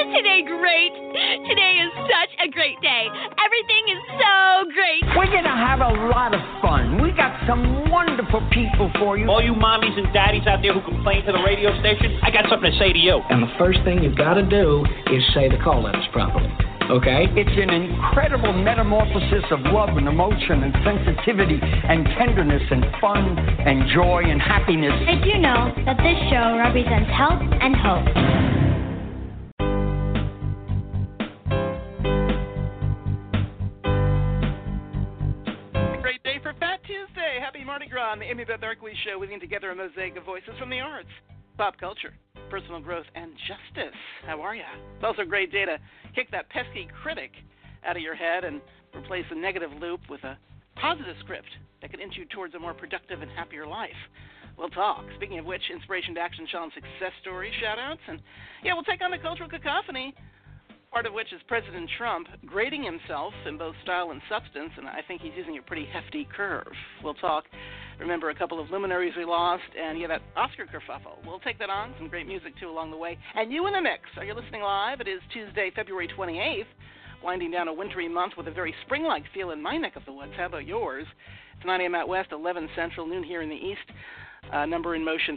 Isn't today great? Today is such a great day. Everything is so great. We're going to have a lot of fun. We got some wonderful people for you. All you mommies and daddies out there who complain to the radio station, I got something to say to you. And the first thing you've got to do is say the call letters properly. Okay? It's an incredible metamorphosis of love and emotion and sensitivity and tenderness and fun and joy and happiness. Did you know that this show represents health and hope? Great day for Fat Tuesday. Happy Mardi Gras on the Amy Beth Arkley Show, weaving together a mosaic of voices from the arts, pop culture, personal growth, and justice. How are ya? It's also a great day to kick that pesky critic out of your head and replace a negative loop with a positive script that can inch you towards a more productive and happier life. We'll talk. Speaking of which, inspiration to action, Sean, success story shout-outs. And, yeah, we'll take on the cultural cacophony, part of which is President Trump grading himself in both style and substance, and I think he's using a pretty hefty curve. We'll talk. Remember a couple of luminaries we lost, and that Oscar kerfuffle. We'll take that on. Some great music, too, along the way. And you in the mix. Are you listening live? It is Tuesday, February 28th, winding down a wintry month with a very spring-like feel in my neck of the woods. How about yours? It's 9 a.m. out west, 11 central, noon here in the east. Number in motion,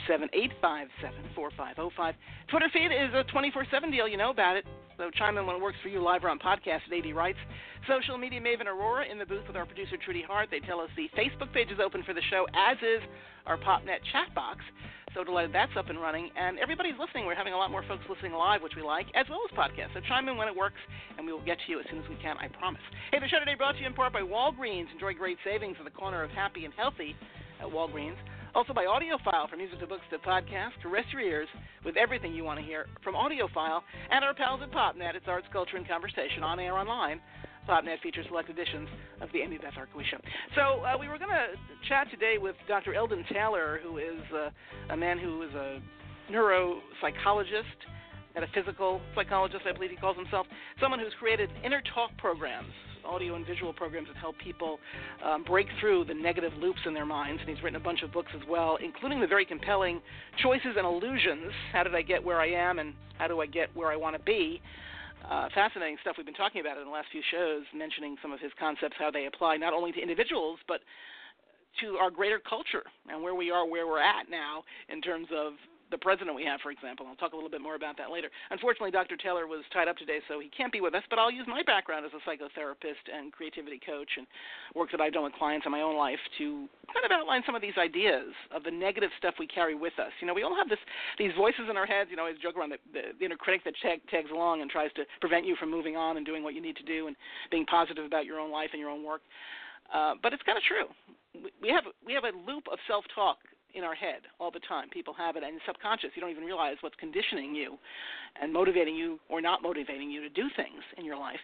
347-857-4505. Twitter feed is a 24/7 deal. You know about it. So chime in when it works for you, live or on podcast at AD Rights. Social media maven Aurora in the booth with our producer, Trudy Hart. They tell us the Facebook page is open for the show, as is our PopNet chat box. So delighted that's up and running. And everybody's listening. We're having a lot more folks listening live, which we like, as well as podcasts. So chime in when it works, and we will get to you as soon as we can, I promise. Hey, the show today brought to you in part by Walgreens. Enjoy great savings at the corner of happy and healthy at Walgreens. Also by AudioFile, from music to books to podcasts, to rest your ears with everything you want to hear from AudioFile, and our pals at PopNet. It's arts, culture, and conversation on air, online. PopNet features select editions of the Amy Beth Arkley Show. So we were going to chat today with Dr. Eldon Taylor, who is a man who is a neuropsychologist, metaphysical psychologist, I believe he calls himself, someone who's created inner talk programs, audio and visual programs that help people break through the negative loops in their minds. And he's written a bunch of books as well, including the very compelling Choices and Illusions, How Did I Get Where I Am and How Do I Get Where I Want to Be? Fascinating stuff we've been talking about in the last few shows, mentioning some of his concepts, how they apply not only to individuals, but to our greater culture and where we are, where we're at now in terms of the president we have, for example. I'll talk a little bit more about that later. Unfortunately, Dr. Taylor was tied up today, so he can't be with us, but I'll use my background as a psychotherapist and creativity coach and work that I've done with clients in my own life to kind of outline some of these ideas of the negative stuff we carry with us. We all have these voices in our heads, I joke around the inner critic that tags along and tries to prevent you from moving on and doing what you need to do and being positive about your own life and your own work. But it's kind of true. We have a loop of self-talk in our head all the time. People have it, and it's subconscious. You don't even realize what's conditioning you and motivating you or not motivating you to do things in your life.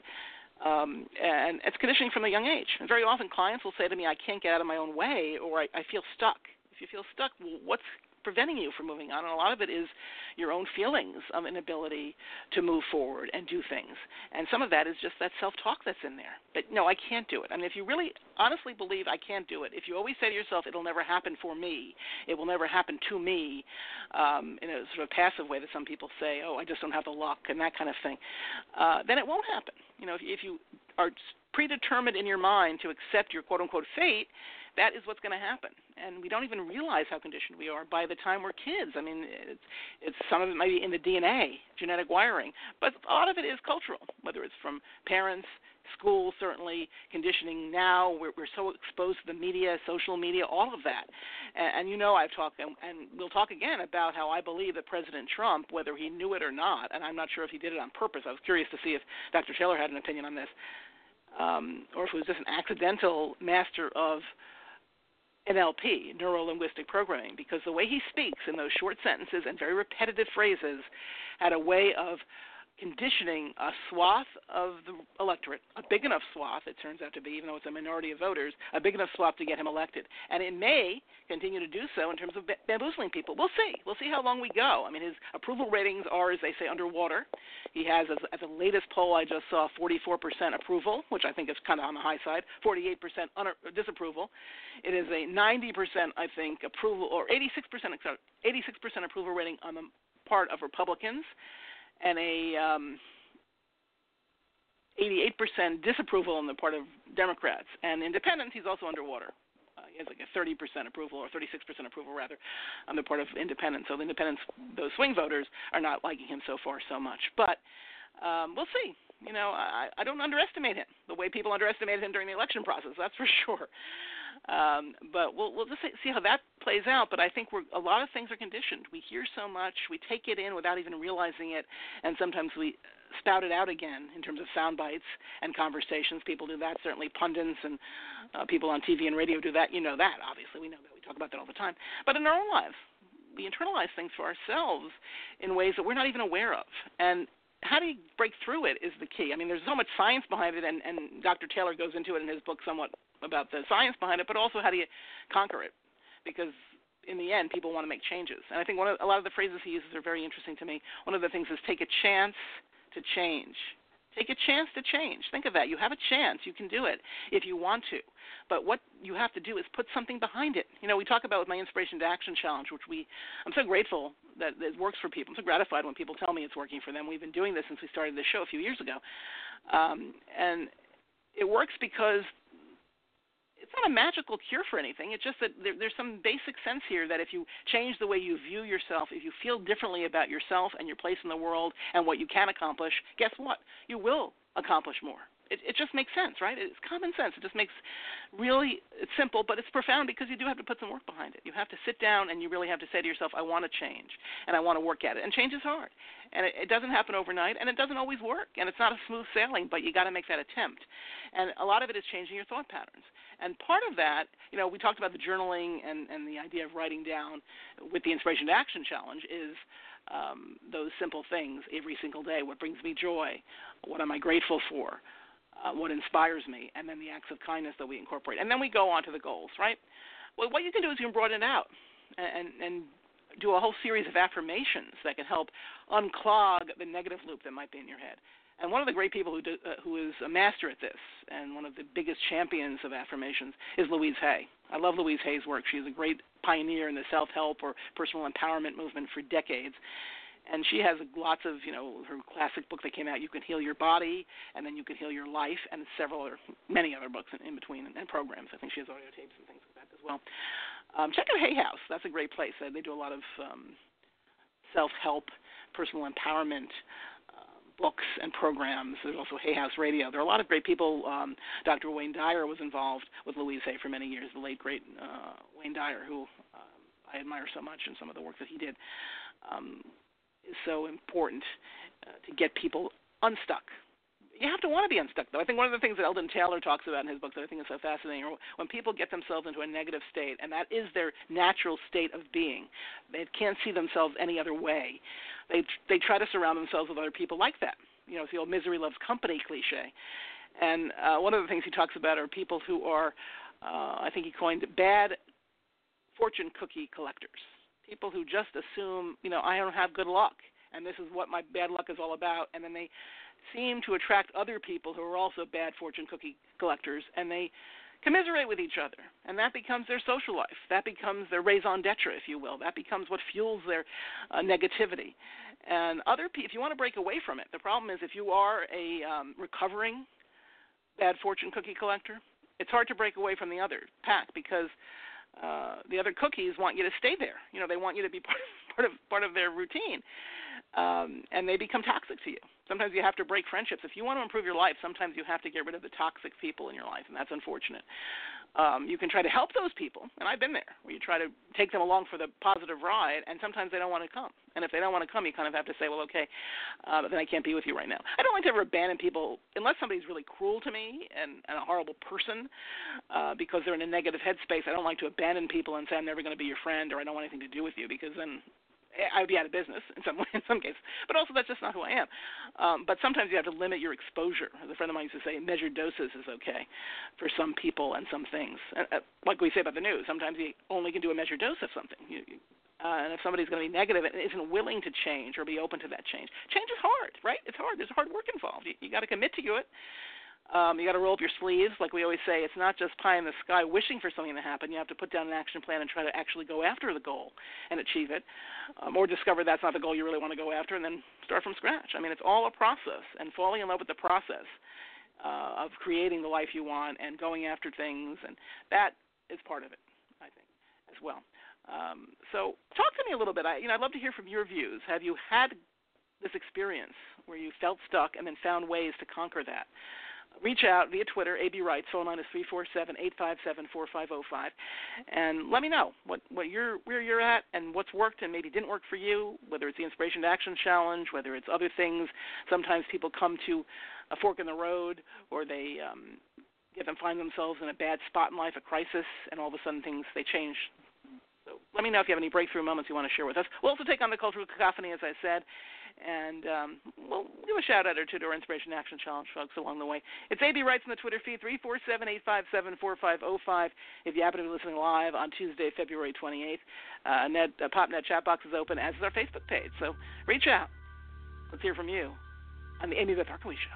And it's conditioning from a young age. And very often clients will say to me, I can't get out of my own way, or I feel stuck. If you feel stuck, what's preventing you from moving on? And a lot of it is your own feelings of inability to move forward and do things. And some of that is just that self-talk that's in there. But no, I can't do it. I mean, if you really honestly believe I can't do it, if you always say to yourself, it'll never happen for me, it will never happen to me, in a sort of passive way that some people say, I just don't have the luck and that kind of thing, then it won't happen. If you are predetermined in your mind to accept your quote-unquote fate, that is what's going to happen. And we don't even realize how conditioned we are by the time we're kids. I mean, it's some of it might be in the DNA, genetic wiring, but a lot of it is cultural, whether it's from parents, school, certainly, conditioning now. We're so exposed to the media, social media, all of that. And I've talked, and we'll talk again about how I believe that President Trump, whether he knew it or not, and I'm not sure if he did it on purpose. I was curious to see if Dr. Taylor had an opinion on this, or if it was just an accidental master of NLP, neuro-linguistic programming, because the way he speaks in those short sentences and very repetitive phrases had a way of conditioning a swath of the electorate, a big enough swath, it turns out to be, even though it's a minority of voters, a big enough swath to get him elected. And it may continue to do so in terms of bamboozling people. We'll see. We'll see how long we go. I mean, his approval ratings are, as they say, underwater. He has, at the latest poll I just saw, 44% approval, which I think is kind of on the high side, 48% disapproval. It is a 90%, I think, approval, or 86% approval rating on the part of Republicans, and a 88% disapproval on the part of Democrats. And independents, he's also underwater. He has like a 30% approval, or 36% approval, rather, on the part of independents. So the independents, those swing voters, are not liking him so far so much. But we'll see. You know, I don't underestimate him the way people underestimated him during the election process, that's for sure. But we'll just see how that plays out. But I think a lot of things are conditioned. We hear so much, we take it in without even realizing it, and sometimes we spout it out again in terms of sound bites and conversations. People do that, certainly pundits and people on TV and radio do that. You know that, obviously. We know that. We talk about that all the time. But in our own lives, we internalize things for ourselves in ways that we're not even aware of. And how do you break through it is the key. I mean, there's so much science behind it, and Dr. Taylor goes into it in his book somewhat about the science behind it, but also how do you conquer it? Because in the end, people want to make changes. And I think a lot of the phrases he uses are very interesting to me. One of the things is take a chance to change. Take a chance to change. Think of that. You have a chance. You can do it if you want to. But what you have to do is put something behind it. You know, we talk about with my Inspiration to Action Challenge, which I'm so grateful that it works for people. I'm so gratified when people tell me it's working for them. We've been doing this since we started this show a few years ago. And it works because it's not a magical cure for anything. It's just that there's some basic sense here that if you change the way you view yourself, if you feel differently about yourself and your place in the world and what you can accomplish, guess what? You will accomplish more. It just makes sense, right? It's common sense. It just makes it's simple, but it's profound because you do have to put some work behind it. You have to sit down and you really have to say to yourself, I want to change, and I want to work at it. And change is hard. And it doesn't happen overnight, and it doesn't always work. And it's not a smooth sailing, but you got to make that attempt. And a lot of it is changing your thought patterns. And part of that, you know, we talked about the journaling and the idea of writing down with the Inspiration to Action Challenge is those simple things every single day. What brings me joy? What am I grateful for? What inspires me, and then the acts of kindness that we incorporate. And then we go on to the goals, right? Well, what you can do is you can broaden it out and do a whole series of affirmations that can help unclog the negative loop that might be in your head. And one of the great people who is a master at this and one of the biggest champions of affirmations is Louise Hay. I love Louise Hay's work. She's a great pioneer in the self-help or personal empowerment movement for decades. And she has lots of, you know, her classic book that came out, You Can Heal Your Body, and then You Can Heal Your Life, and many other books in between, and programs. I think she has audio tapes and things like that as well. Check out Hay House. That's a great place. They do a lot of self-help, personal empowerment books and programs. There's also Hay House Radio. There are a lot of great people. Dr. Wayne Dyer was involved with Louise Hay for many years, the late, great Wayne Dyer, who I admire so much and some of the work that he did. Is so important to get people unstuck. You have to want to be unstuck, though. I think one of the things that Eldon Taylor talks about in his book that I think is so fascinating are when people get themselves into a negative state, and that is their natural state of being. They can't see themselves any other way. They try to surround themselves with other people like that. You know, it's the old misery loves company cliche. And one of the things he talks about are people who are, I think he coined bad fortune cookie collectors. People who just assume, you know, I don't have good luck, and this is what my bad luck is all about, and then they seem to attract other people who are also bad fortune cookie collectors, and they commiserate with each other, and that becomes their social life. That becomes their raison d'etre, if you will. That becomes what fuels their negativity. And if you want to break away from it, the problem is if you are a recovering bad fortune cookie collector, it's hard to break away from the other pack because the other cookies want you to stay there. You know, they want you to be part of their routine, and they become toxic to you. Sometimes you have to break friendships. If you want to improve your life, sometimes you have to get rid of the toxic people in your life, and that's unfortunate. You can try to help those people, and I've been there, where you try to take them along for the positive ride, and sometimes they don't want to come. And if they don't want to come, you kind of have to say, well, okay, then I can't be with you right now. I don't like to ever abandon people unless somebody's really cruel to me and a horrible person because they're in a negative headspace. I don't like to abandon people and say I'm never going to be your friend or I don't want anything to do with you because then I would be out of business in some cases. But also that's just not who I am. But sometimes you have to limit your exposure. As a friend of mine used to say, measured doses is okay for some people and some things. Like we say about the news, sometimes you only can do a measured dose of something. And if somebody's going to be negative and isn't willing to change or be open to that change is hard, right? It's hard. There's hard work involved. You got to commit to it. You got to roll up your sleeves. Like we always say, it's not just pie in the sky wishing for something to happen. You have to put down an action plan and try to actually go after the goal and achieve it, or discover that's not the goal you really want to go after, and then start from scratch. I mean, it's all a process, and falling in love with the process of creating the life you want and going after things, and that is part of it, I think, as well. So talk to me a little bit. I'd love to hear from your views. Have you had this experience where you felt stuck and then found ways to conquer that? Reach out via Twitter, AB Writes. Phone line is 347-857-4505. And let me know where you're at and what's worked and maybe didn't work for you, whether it's the Inspiration to Action Challenge, whether it's other things. Sometimes people come to a fork in the road, or they find themselves in a bad spot in life, a crisis, and all of a sudden they change. So let me know if you have any breakthrough moments you want to share with us. We'll also take on the Cultural Cacophony, as I said, and we'll give a shout-out or two to our Inspiration Action Challenge folks along the way. It's AB Writes on the Twitter feed, 347-857-4505. If you happen to be listening live on Tuesday, February 28th, PopNet chat box is open, as is our Facebook page. So reach out. Let's hear from you on the Amy Beth Harkaway Show.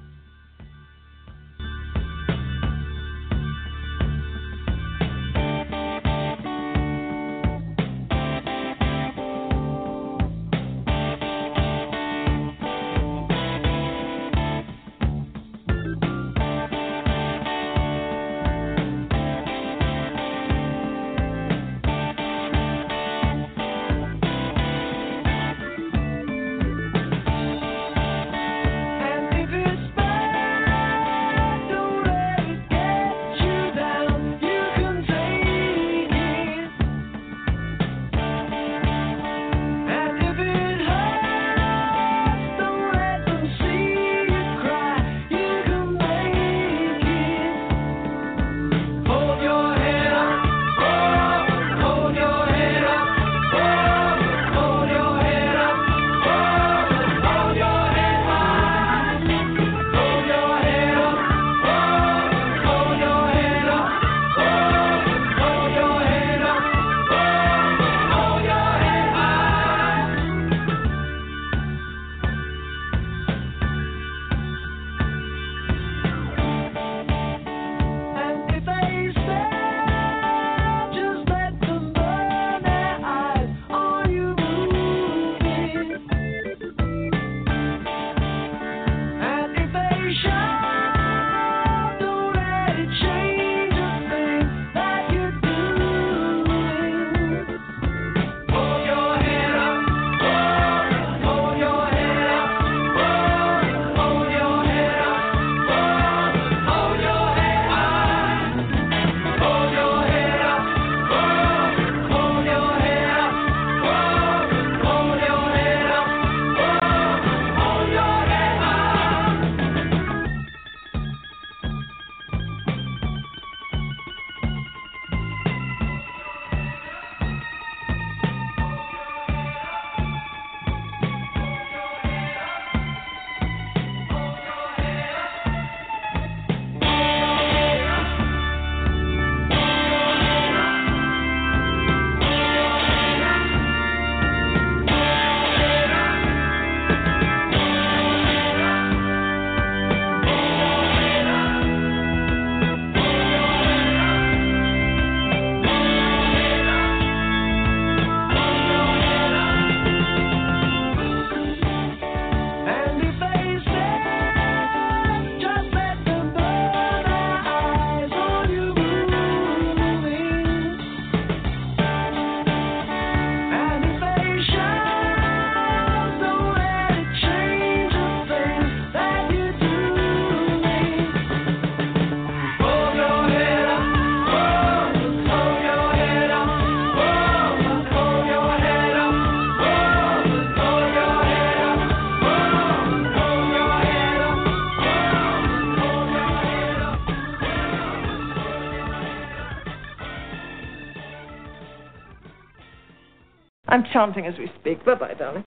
I'm chanting as we speak. Bye-bye, darling.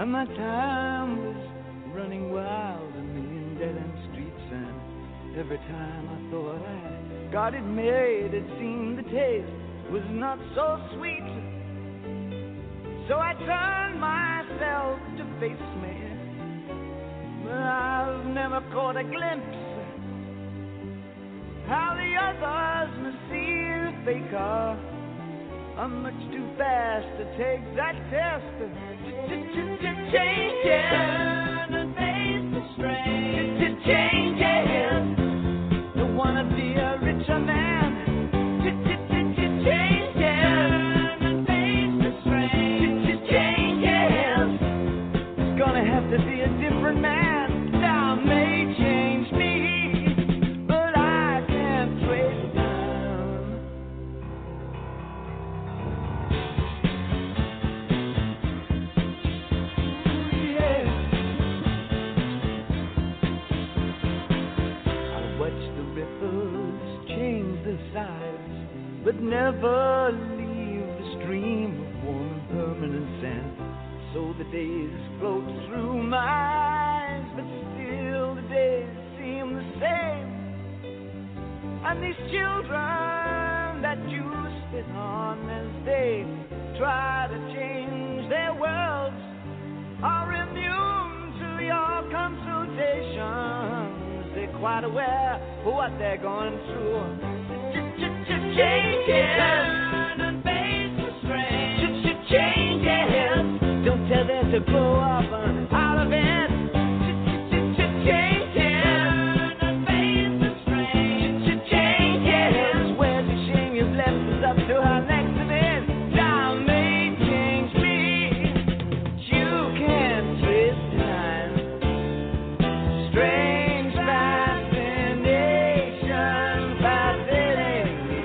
And my time was running wild a million dead-end streets, and every time I thought I got it made, it seemed the taste was not so sweet. So I turned myself to face me, but I've never caught a glimpse how the others must see the faker. I'm much too fast to take that test. Change it, turn and face the strain. Change it, don't wanna be a richer man. Change it, turn and face the strain. Change it, it's gonna have to be a different man. Time may change me, but I can't trace time. But never leave the stream of warm and permanent sand. So the days float through my eyes, but still the days seem the same. And these children that you spit on as they try to change their worlds are immune to your consultations. They're quite aware of what they're going through. Change it, turn and face the strain. Change it, don't tell them to grow up out of it. Change it, turn and face the strain. Change it, where the shame is left is up to her next event. Time may change me, you can't twist time. Strange fascination, fascinating.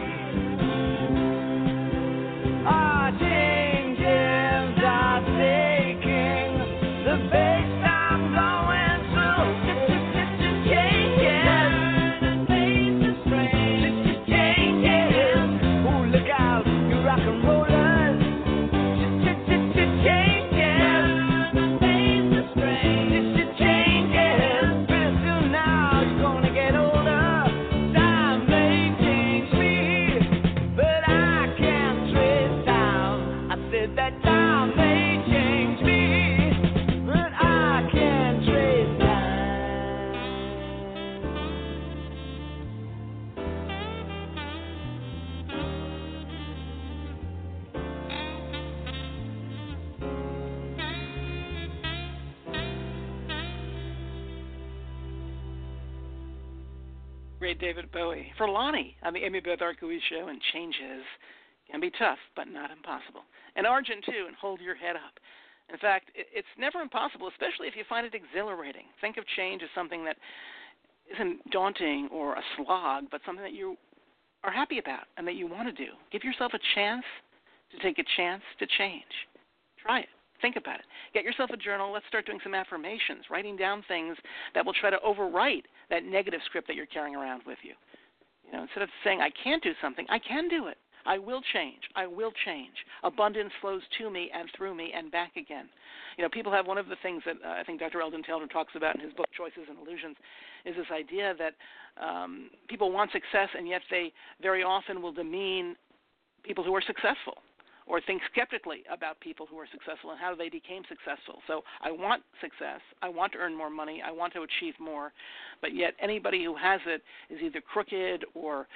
Great David Bowie. For Lonnie on the Amy Beth Arcoiz Show, and changes can be tough, but not impossible. And Argent, too, and hold your head up. In fact, it's never impossible, especially if you find it exhilarating. Think of change as something that isn't daunting or a slog, but something that you are happy about and that you want to do. Give yourself a chance to take a chance to change. Try it. Think about it. Get yourself a journal. Let's start doing some affirmations, writing down things that will try to overwrite that negative script that you're carrying around with you. You know, instead of saying, I can't do something, I can do it. I will change. I will change. Abundance flows to me and through me and back again. You know, people have one of the things that I think Dr. Eldon Taylor talks about in his book, Choices and Illusions, is this idea that people want success, and yet they very often will demean people who are successful, or think skeptically about people who are successful and how they became successful. So I want success. I want to earn more money. I want to achieve more. But yet anybody who has it is either crooked or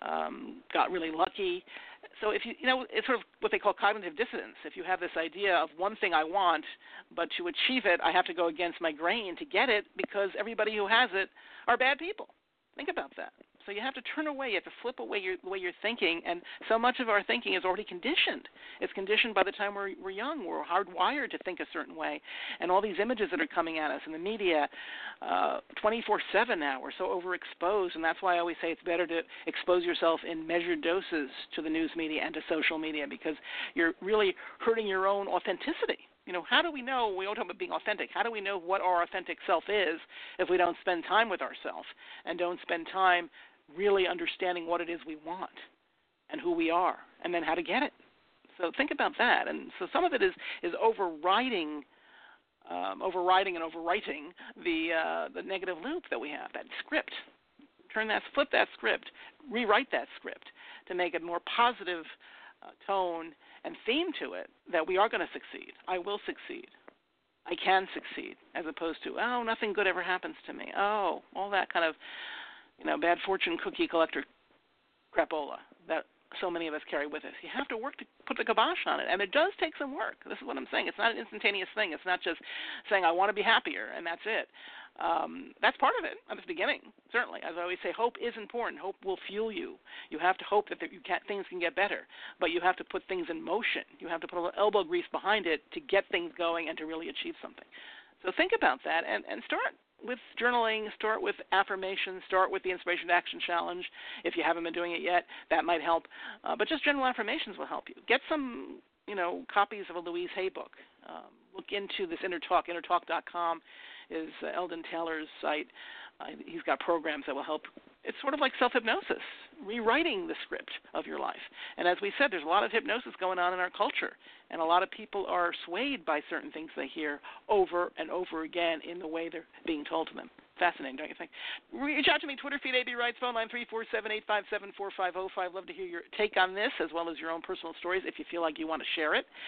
got really lucky. So if you know, it's sort of what they call cognitive dissonance. If you have this idea of one thing I want, but to achieve it, I have to go against my grain to get it because everybody who has it are bad people. Think about that. So you have to turn away. You have to flip away the way you're thinking, and so much of our thinking is already conditioned. It's conditioned by the time we're young. We're hardwired to think a certain way, and all these images that are coming at us in the media 24/7 now. We're so overexposed, and that's why I always say it's better to expose yourself in measured doses to the news media and to social media, because you're really hurting your own authenticity. You know, how do we know, we don't talk about being authentic, how do we know what our authentic self is if we don't spend time with ourselves and don't spend time really understanding what it is we want and who we are and then how to get it? So think about that. And so some of it is overriding overriding and overwriting the negative loop that we have, that script. Flip that script, rewrite that script to make a more positive tone and theme to it, that we are going to succeed. I will succeed. I can succeed, as opposed to, oh, nothing good ever happens to me. Oh, all that kind of, bad fortune cookie collector crapola that so many of us carry with us. You have to work to put the kibosh on it, and it does take some work. This is what I'm saying. It's not an instantaneous thing. It's not just saying, I want to be happier, and that's it. That's part of it at the beginning, certainly. As I always say, hope is important. Hope will fuel you. You have to hope that things can get better, but you have to put things in motion. You have to put a little elbow grease behind it to get things going and to really achieve something. So think about that and start with journaling, start with affirmations, start with the Inspiration to Action Challenge. If you haven't been doing it yet, that might help. But just general affirmations will help you. Get some, copies of a Louise Hay book. Look into this InnerTalk. InnerTalk.com is Eldon Taylor's site. He's got programs that will help. It's sort of like self-hypnosis, rewriting the script of your life. And as we said, there's a lot of hypnosis going on in our culture, and a lot of people are swayed by certain things they hear over and over again in the way they're being told to them. Fascinating, don't you think? Reach out to me, Twitter feed, AB Writes, phone line 347-857-4505. Love to hear your take on this, as well as your own personal stories, if you feel like you want to share it.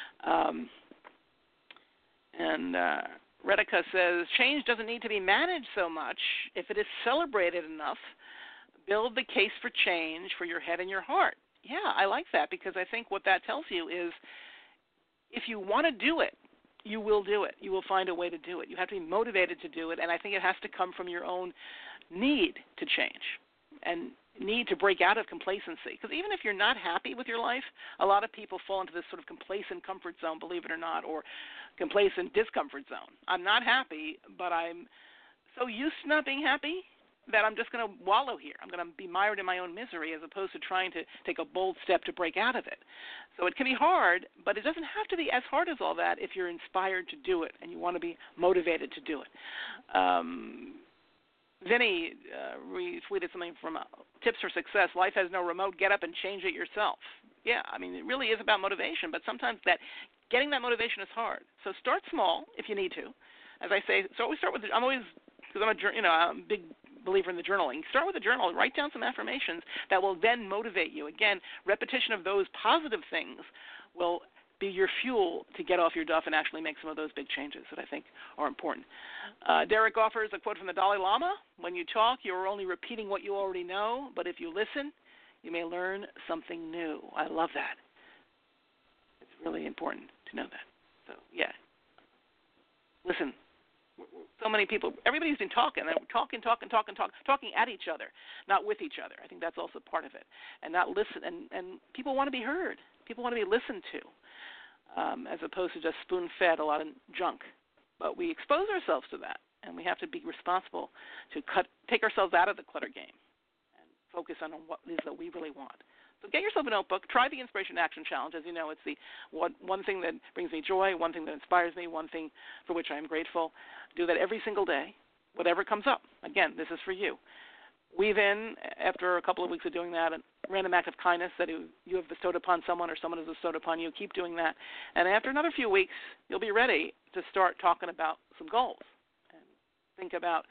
Redika says, change doesn't need to be managed so much. If it is celebrated enough, build the case for change for your head and your heart. Yeah, I like that, because I think what that tells you is if you want to do it, you will do it. You will find a way to do it. You have to be motivated to do it, and I think it has to come from your own need to change and need to break out of complacency. Because even if you're not happy with your life, a lot of people fall into this sort of complacent comfort zone, believe it or not, or complacent discomfort zone. I'm not happy, but I'm so used to not being happy that I'm just going to wallow here. I'm going to be mired in my own misery, as opposed to trying to take a bold step to break out of it. So it can be hard, but it doesn't have to be as hard as all that if you're inspired to do it and you want to be motivated to do it. Vinny retweeted something from Tips for Success. Life has no remote. Get up and change it yourself. Yeah, I mean, it really is about motivation, but sometimes getting that motivation is hard. So start small if you need to. As I say, so always start with, I'm a big believer in the journaling. Start with a journal. Write down some affirmations that will then motivate you. Again, repetition of those positive things will be your fuel to get off your duff and actually make some of those big changes that I think are important. Derek offers a quote from the Dalai Lama. When you talk, you are only repeating what you already know, but if you listen, you may learn something new. I love that. It's really important to know that. So, yeah. Listen. So many people, everybody's been talking at each other, not with each other. I think that's also part of it. And not listen, and people want to be heard. People want to be listened to, as opposed to just spoon-fed a lot of junk. But we expose ourselves to that, and we have to be responsible to take ourselves out of the clutter game and focus on what it is that we really want. So get yourself a notebook. Try the Inspiration Action Challenge. As you know, it's the one thing that brings me joy, one thing that inspires me, one thing for which I am grateful. Do that every single day, whatever comes up. Again, this is for you. Weave in, after a couple of weeks of doing that, a random act of kindness that you have bestowed upon someone or someone has bestowed upon you. Keep doing that. And after another few weeks, you'll be ready to start talking about some goals. And think about,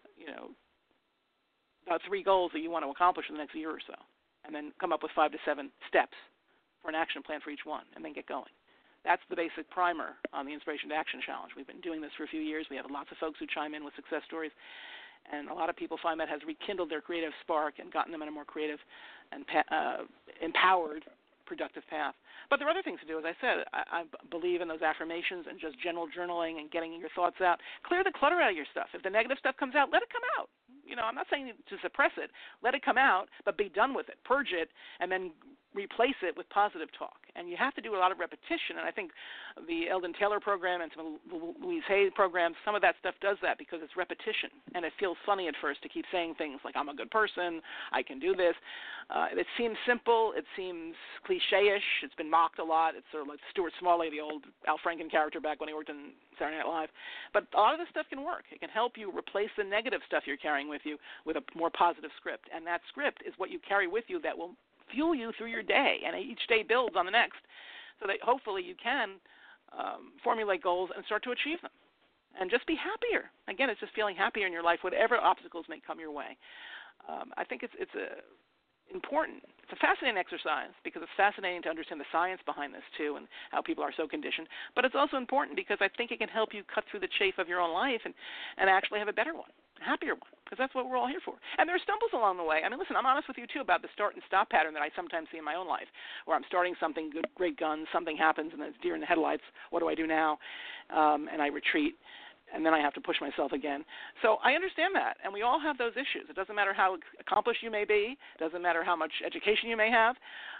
about 3 goals that you want to accomplish in the next year or so. And then come up with 5 to 7 steps for an action plan for each one, and then get going. That's the basic primer on the Inspiration to Action Challenge. We've been doing this for a few years. We have lots of folks who chime in with success stories, and a lot of people find that has rekindled their creative spark and gotten them in a more creative and empowered, productive path. But there are other things to do. As I said, I believe in those affirmations and just general journaling and getting your thoughts out. Clear the clutter out of your stuff. If the negative stuff comes out, let it come out. I'm not saying to suppress it. Let it come out, but be done with it. Purge it, and then replace it with positive talk. And you have to do a lot of repetition, and I think the Eldon Taylor program and some of the Louise Hay programs, some of that stuff does that because it's repetition, and it feels funny at first to keep saying things like, I'm a good person, I can do this. It seems simple, it seems cliche-ish, it's been mocked a lot. It's sort of like Stuart Smalley, the old Al Franken character back when he worked in Saturday Night Live. But a lot of this stuff can work. It can help you replace the negative stuff you're carrying with you with a more positive script, and that script is what you carry with you that will fuel you through your day, and each day builds on the next, so that hopefully you can formulate goals and start to achieve them. and just be happier. Again, it's just feeling happier in your life, whatever obstacles may come your way. I think it's important. It's a fascinating exercise because it's fascinating to understand the science behind this too and how people are so conditioned. But it's also important because I think it can help you cut through the chafe of your own life and actually have a better one, a happier one, because that's what we're all here for. And there are stumbles along the way. I mean, listen, I'm honest with you too about the start and stop pattern that I sometimes see in my own life, where I'm starting something, good, great guns, something happens, and then it's deer in the headlights. What do I do now? And I retreat. And then I have to push myself again. So I understand that, and we all have those issues. It doesn't matter how accomplished you may be. It doesn't matter how much education you may have,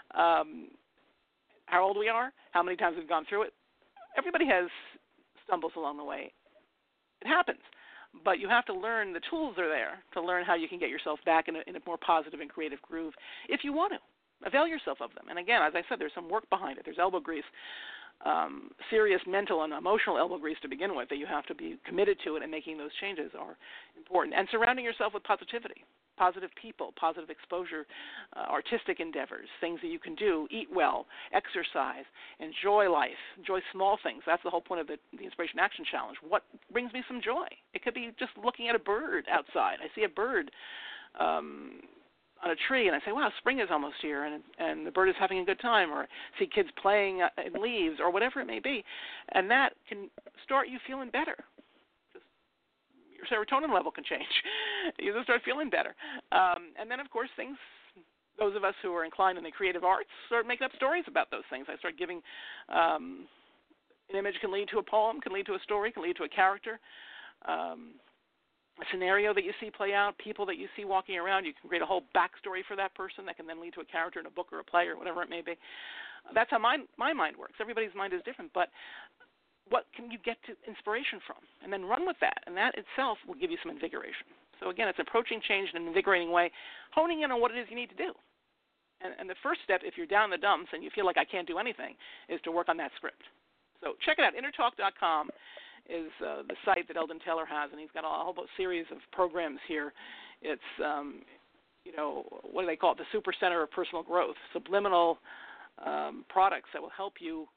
how old we are, how many times we've gone through it. Everybody has stumbles along the way. It happens. But you have to learn the tools are there to learn how you can get yourself back in a more positive and creative groove if you want to. Avail yourself of them. And again, as I said, there's some work behind it. There's elbow grease. Serious mental and emotional elbow grease to begin with, that you have to be committed to it, and making those changes are important. And surrounding yourself with positivity, positive people, positive exposure, artistic endeavors, things that you can do, eat well, exercise, enjoy life, enjoy small things. That's the whole point of the Inspiration Action Challenge. What brings me some joy? It could be just looking at a bird outside. I see a bird on a tree, and I say, wow, spring is almost here, and the bird is having a good time, or see kids playing in leaves, or whatever it may be, and that can start you feeling better. Just your serotonin level can change. You just start feeling better. And then, of course, those of us who are inclined in the creative arts start making up stories about those things. I start giving an image can lead to a poem, can lead to a story, can lead to a character, a scenario that you see play out, people that you see walking around. You can create a whole backstory for that person that can then lead to a character in a book or a play or whatever it may be. That's how my mind works. Everybody's mind is different, but what can you get to inspiration from? And then run with that, and that itself will give you some invigoration. So again, it's approaching change in an invigorating way, honing in on what it is you need to do. And the first step, if you're down in the dumps and you feel like I can't do anything, is to work on that script. So check it out, InnerTalk.com. Is the site that Eldon Taylor has, and he's got a whole series of programs here. It's, what do they call it? The Super Center of Personal Growth, subliminal products that will help you.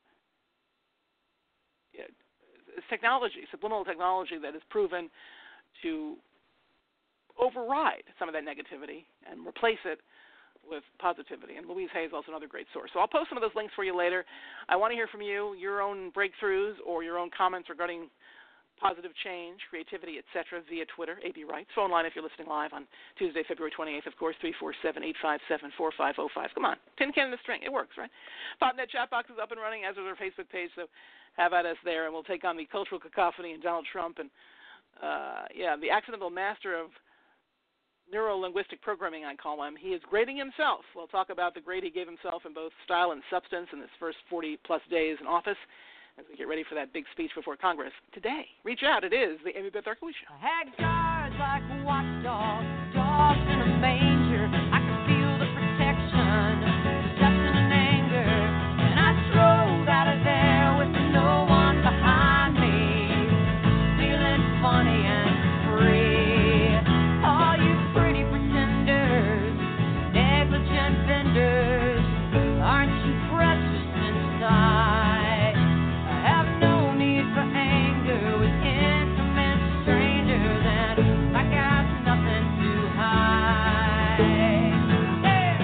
It's technology, subliminal technology that is proven to override some of that negativity and replace it with positivity. And Louise Hay is also another great source. So I'll post some of those links for you later. I want to hear from you, your own breakthroughs or your own comments regarding positive change, creativity, etc. via Twitter, AB Writes. Phone line if you're listening live on Tuesday, February 28th, of course, 347-857-4505. Come on, tin can in the string. It works, right? PopNet chat box is up and running, as is our Facebook page, so have at us there, and we'll take on the cultural cacophony and Donald Trump and, the accidental master of neuro-linguistic programming, I call him. He is grading himself. We'll talk about the grade he gave himself in both style and substance in his first 40-plus days in office as we get ready for that big speech before Congress today. Reach out. It is the Amy Beth Erkowitz Show. I had guards like watchdogs, dogs in a manger. I could feel the protection, deception and anger. And I drove out of there with no one behind me, feeling funny and free. All you pretty pretenders, negligent vendors, aren't you precious inside? I have no need for anger with intimate strangers, and I got nothing to hide. Yeah.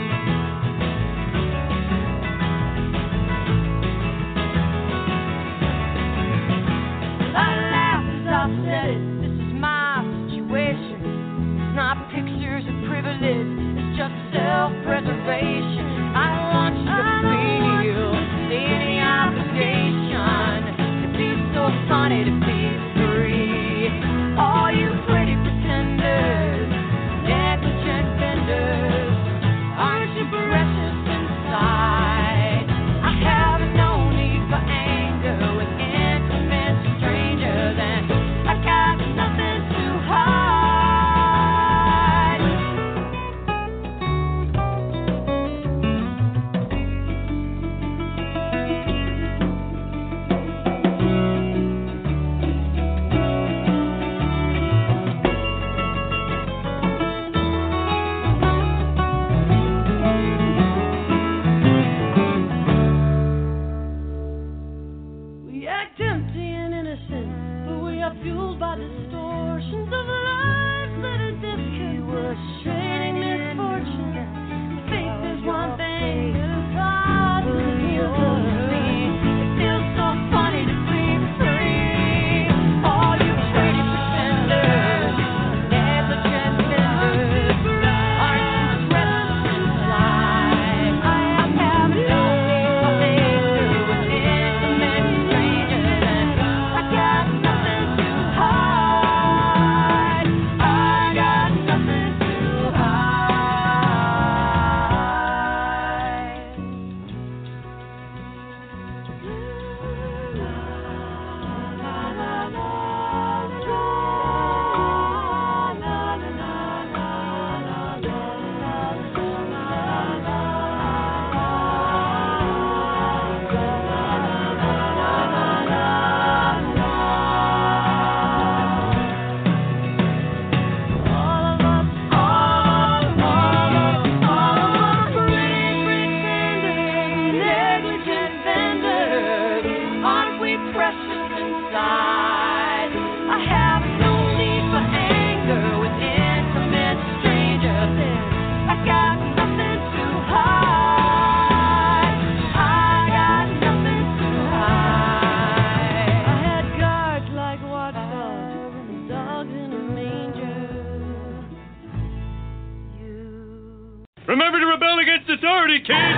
I laugh as I said it. This is my situation. It's not pictures of privilege. It's just self-preservation. I want you to feel any obligation to be so funny to be free. All you pretty pretenders, negligent vendors, aren't you precious inside? I have no need for anger with intimate strangers, and I got nothing to hide. Remember to rebel against authority, kids!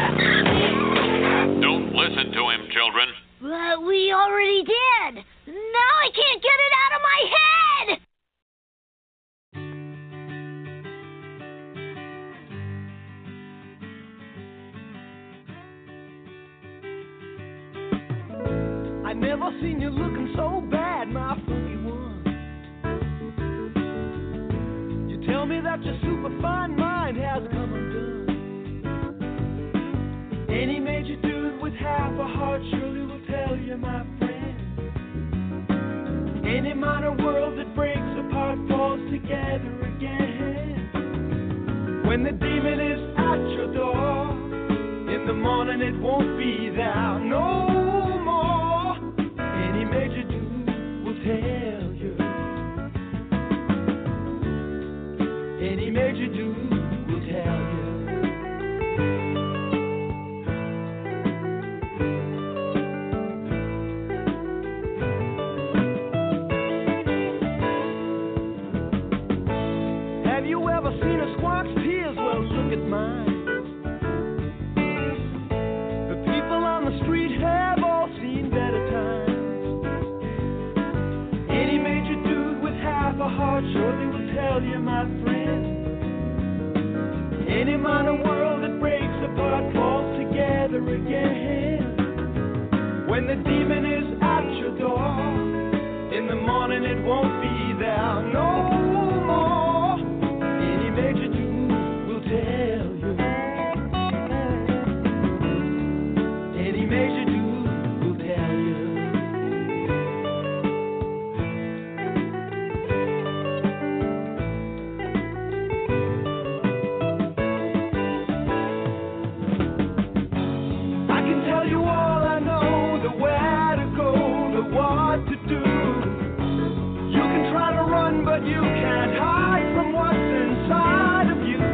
Don't listen to him, children. But we already did. Now I can't get it out of my head. I never seen you looking so bad, my funny one. You tell me that your superfine mind has come undone. Any major dude with half a heart surely will tell you, my friend. Any minor world that breaks apart falls together again. When the demon is at your door, in the morning it won't be there no more. Any major dude will tell you. Any major dude will tell you. Have you ever seen a squawk's tears? Well, look at mine. The people on the street have all seen better times. Any major dude with half a heart surely will tell you, my friend. Any minor world that breaks apart falls together again. When the demon is at your door, in the morning it won't be there no more. Any major dude will tell you. Any major dude will tell you. I can tell you all I know, the where to go, the what to do. You can try to run, but you can't hide from what's inside of you.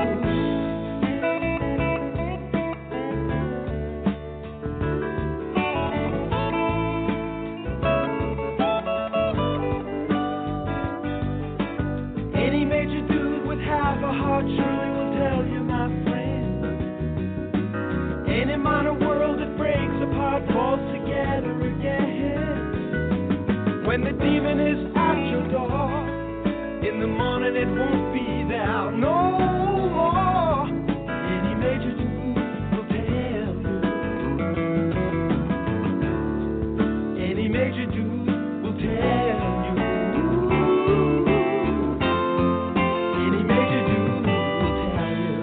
Any major dude with half a heart surely will tell you, my friend. Any minor world that breaks apart falls together again. When the demon is at your door, in the morning it won't be there no more. Any major dude will tell you. Any major dude will tell you. Any major dude will tell you.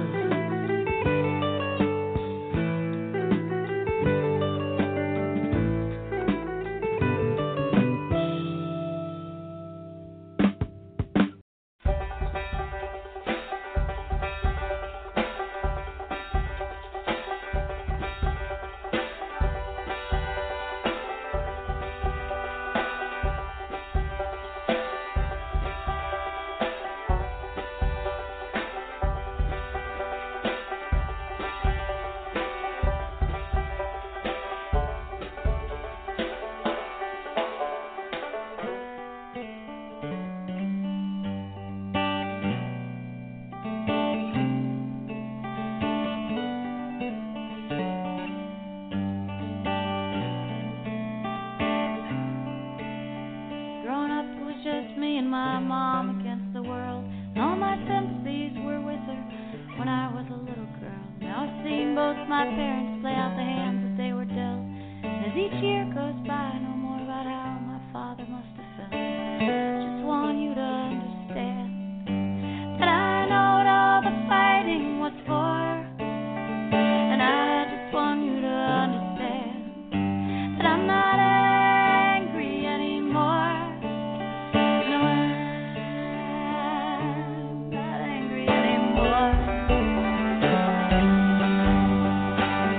Growing up, it was just me and my mom against the world. And all my sympathies were with her when I was a little girl. Now I've seen both my parents play out the hands that they were dealt. And as each year goes by, I know more about how my father must have felt. I just want you to understand that I know what all the fighting was for. And I just want you to understand that I'm not angry anymore. No, I'm not angry anymore.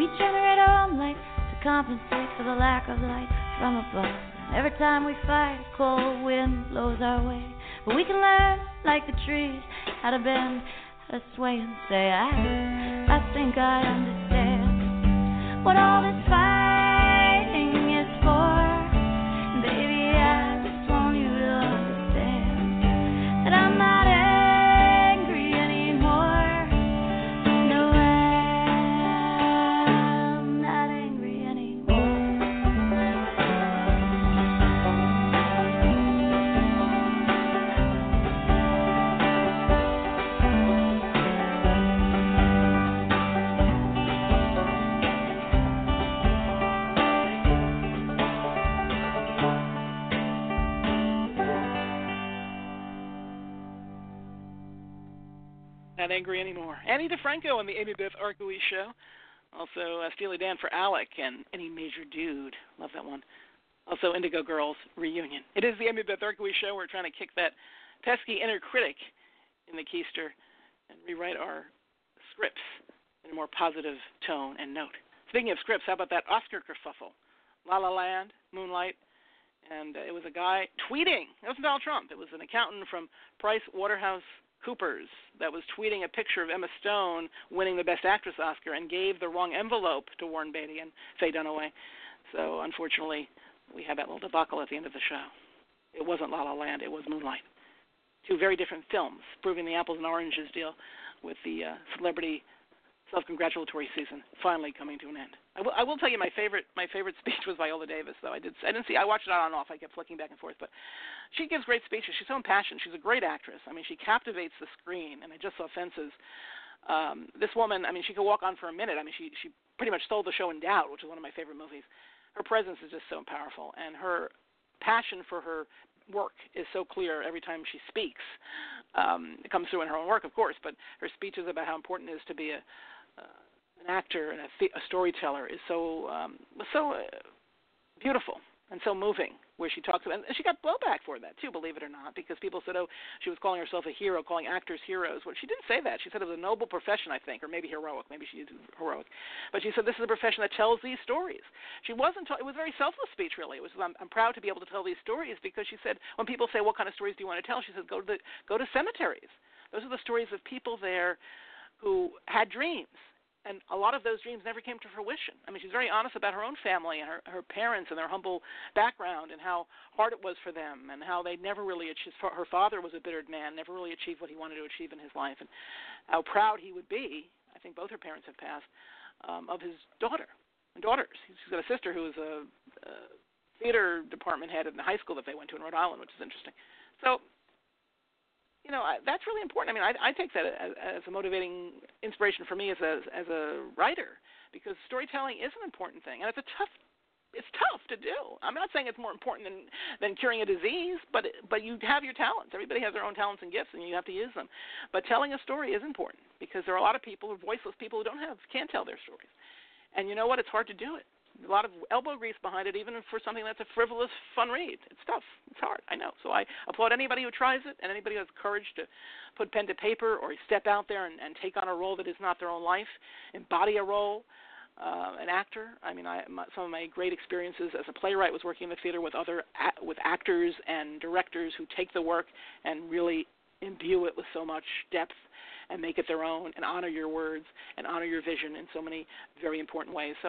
We generate our own light to compensate for the lack of light from above. Every time we fight, a cold wind blows our way. But we can learn, like the trees, how to bend, how to sway and say, I think I understand what all this fighting is for. Baby, I just want you to understand that I'm not angry anymore. No, I'm not angry anymore. Not angry anymore. Annie DeFranco on the Amy Beth Arkowicz Show. Also, Steely Dan for Alec and Any Major Dude. Love that one. Also, Indigo Girls Reunion. It is the Amy Beth Arkowicz Show. We're trying to kick that pesky inner critic in the keister and rewrite our scripts in a more positive tone and note. Speaking of scripts, how about that Oscar kerfuffle? La La Land, Moonlight, and it was a guy tweeting. It wasn't Donald Trump. It was an accountant from PricewaterhouseCoopers that was tweeting a picture of Emma Stone winning the Best Actress Oscar and gave the wrong envelope to Warren Beatty and Faye Dunaway. So, unfortunately, we had that little debacle at the end of the show. It wasn't La La Land. It was Moonlight. Two very different films, proving the apples and oranges deal with the celebrity self-congratulatory season finally coming to an end. I will tell you my favorite speech was Viola Davis, though. I watched it on and off. I kept flicking back and forth, but she gives great speeches. She's so impassioned. She's a great actress. I mean, she captivates the screen, and I just saw Fences. This woman, I mean, she could walk on for a minute. I mean, she pretty much stole the show in Doubt, which is one of my favorite movies. Her presence is just so powerful, and her passion for her work is so clear every time she speaks. It comes through in her own work, of course, but her speeches about how important it is to be an actor and a storyteller is so beautiful and so moving, where she talks about, and she got blowback for that too, believe it or not, because people said, oh, she was calling herself a hero, calling actors heroes. Well, she didn't say that. She said it was a noble profession, I think, or maybe heroic. Maybe she used heroic. But she said this is a profession that tells these stories. She wasn't, it was a very selfless speech, really. It was, I'm proud to be able to tell these stories, because she said, when people say, what kind of stories do you want to tell? She said, go to cemeteries. Those are the stories of people there who had dreams. And a lot of those dreams never came to fruition. I mean, she's very honest about her own family and her parents and their humble background and how hard it was for them and how they never really achieved. Her father was a bittered man, never really achieved what he wanted to achieve in his life, and how proud he would be, I think both her parents have passed, of his daughter and daughters. She's got a sister who is a theater department head in the high school that they went to in Rhode Island, which is interesting. So, you know, that's really important. I mean, I take that as a motivating inspiration for me as a writer, because storytelling is an important thing, and it's tough to do. I'm not saying it's more important than curing a disease, but you have your talents. Everybody has their own talents and gifts, and you have to use them. But telling a story is important, because there are a lot of people, voiceless people, who can't tell their stories. And you know what? It's hard to do it. A lot of elbow grease behind it, even for something that's a frivolous, fun read. It's tough. It's hard. I know. So I applaud anybody who tries it, and anybody who has courage to put pen to paper or step out there and take on a role that is not their own life, embody a role, an actor. I mean, some of my great experiences as a playwright was working in the theater with actors and directors who take the work and really imbue it with so much depth and make it their own, and honor your words and honor your vision in so many very important ways. So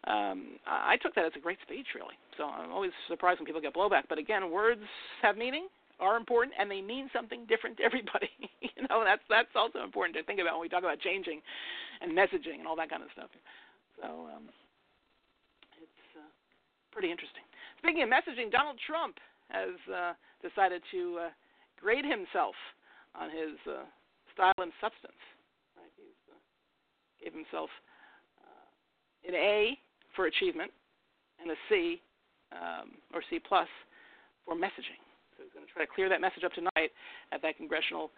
I took that as a great speech, really. So I'm always surprised when people get blowback. But again, words have meaning, are important, and they mean something different to everybody. You know, that's also important to think about when we talk about changing and messaging and all that kind of stuff. So it's pretty interesting. Speaking of messaging, Donald Trump has decided to grade himself on his style and substance. Right? He gave himself an A for achievement and a C or C plus for messaging. So he's going to try to clear that message up tonight at that congressional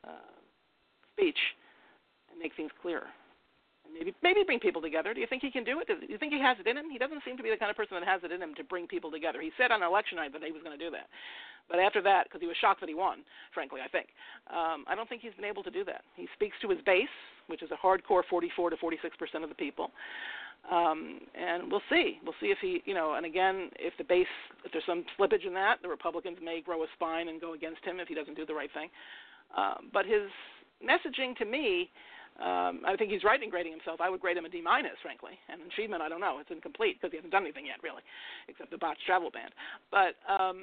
speech and make things clearer. And maybe bring people together. Do you think he can do it? Do you think he has it in him? He doesn't seem to be the kind of person that has it in him to bring people together. He said on election night that he was going to do that. But after that, because he was shocked that he won, frankly, I think, I don't think he's been able to do that. He speaks to his base, which is a hardcore 44 to 46% of the people. And we'll see. We'll see if he, and again, if there's some slippage in that, the Republicans may grow a spine and go against him if he doesn't do the right thing. But his messaging to me, I think he's right in grading himself. I would grade him a D-, frankly. And achievement, I don't know. It's incomplete because he hasn't done anything yet, really, except the botched travel ban. But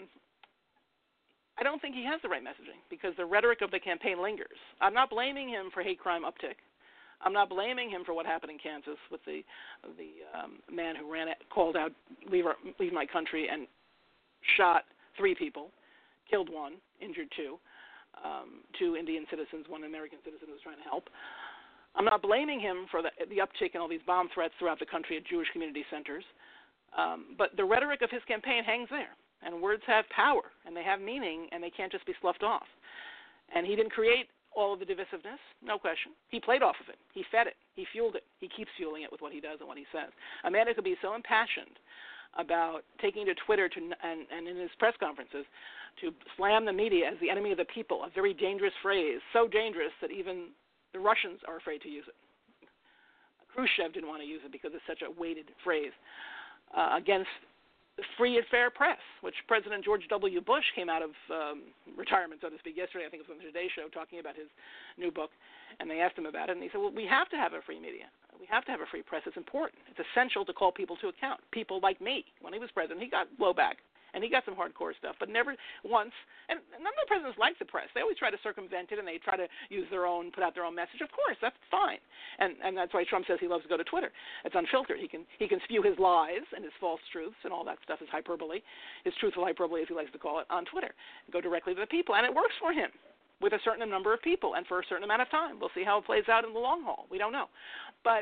I don't think he has the right messaging because the rhetoric of the campaign lingers. I'm not blaming him for hate crime uptick. I'm not blaming him for what happened in Kansas with the man who called out leave my country and shot 3 people, killed 1, injured 2, 2 Indian citizens, 1 American citizen who was trying to help. I'm not blaming him for the uptick in all these bomb threats throughout the country at Jewish community centers. But the rhetoric of his campaign hangs there, and words have power, and they have meaning, and they can't just be sloughed off. And he didn't create all of the divisiveness, no question. He played off of it. He fed it. He fueled it. He keeps fueling it with what he does and what he says. A man who could be so impassioned about taking to Twitter and in his press conferences to slam the media as the enemy of the people, a very dangerous phrase, so dangerous that even the Russians are afraid to use it. Khrushchev didn't want to use it because it's such a weighted phrase, against the free and fair press, which President George W. Bush came out of retirement, so to speak, yesterday. I think it was on the Today Show talking about his new book, and they asked him about it, and he said, well, we have to have a free media. We have to have a free press. It's important. It's essential to call people to account. People like me. When he was president, he got blowback, and he got some hardcore stuff, but never once. And none of the presidents like the press. They always try to circumvent it, and they try to put out their own message. Of course, that's fine. And that's why Trump says he loves to go to Twitter. It's unfiltered. He can spew his lies and his false truths and all that stuff, his hyperbole, his truthful hyperbole, as he likes to call it, on Twitter, and go directly to the people. And it works for him with a certain number of people and for a certain amount of time. We'll see how it plays out in the long haul. We don't know. But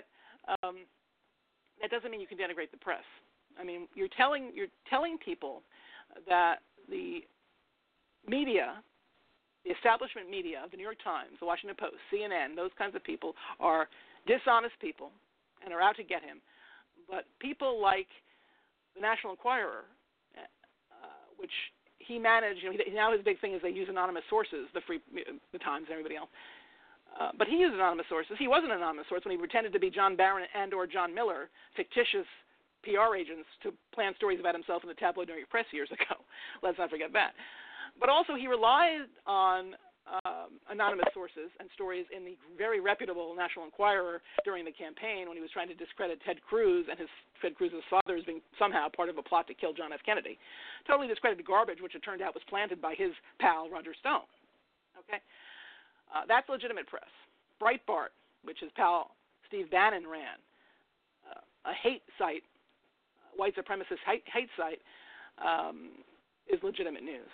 that doesn't mean you can denigrate the press. I mean, you're telling people that the media, the establishment media of the New York Times, the Washington Post, CNN, those kinds of people are dishonest people and are out to get him. But people like the National Enquirer, which he managed, now his big thing is they use anonymous sources, the Times and everybody else. But he used anonymous sources. He was an anonymous source when he pretended to be John Barron and or John Miller, fictitious PR agents to plan stories about himself in the tabloid New York Press years ago. Let's not forget that. But also he relied on anonymous sources and stories in the very reputable National Enquirer during the campaign when he was trying to discredit Ted Cruz and Ted Cruz's father as being somehow part of a plot to kill John F. Kennedy. Totally discredited garbage, which it turned out was planted by his pal, Roger Stone. Okay? That's legitimate press. Breitbart, which his pal Steve Bannon ran, a hate site, white supremacist hate site, is legitimate news.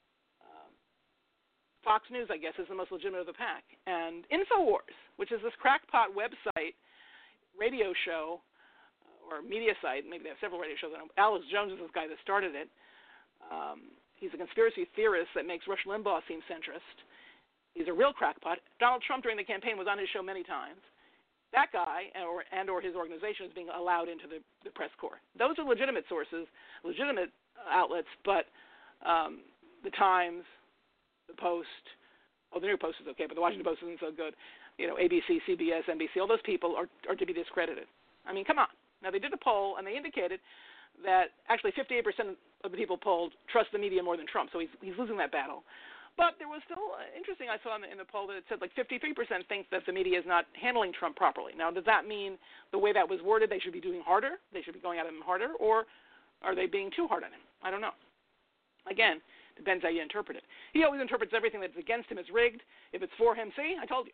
Fox News, I guess, is the most legitimate of the pack. And InfoWars, which is this crackpot website, radio show, or media site, maybe they have several radio shows. Alex Jones is this guy that started it. He's a conspiracy theorist that makes Rush Limbaugh seem centrist. He's a real crackpot. Donald Trump during the campaign was on his show many times. That guy or his organization is being allowed into the press corps. Those are legitimate sources, legitimate outlets, but the Times, the Post, the New York Post is okay, but the Washington Post isn't so good. ABC, CBS, NBC, all those people are to be discredited. I mean, come on. Now, they did a poll, and they indicated that actually 58% of the people polled trust the media more than Trump, so he's losing that battle. But there was still interesting, I saw in the poll that it said like 53% think that the media is not handling Trump properly. Now, does that mean the way that was worded, they should be doing harder, they should be going at him harder, or are they being too hard on him? I don't know. Again, depends how you interpret it. He always interprets everything that's against him as rigged. If it's for him, see, I told you.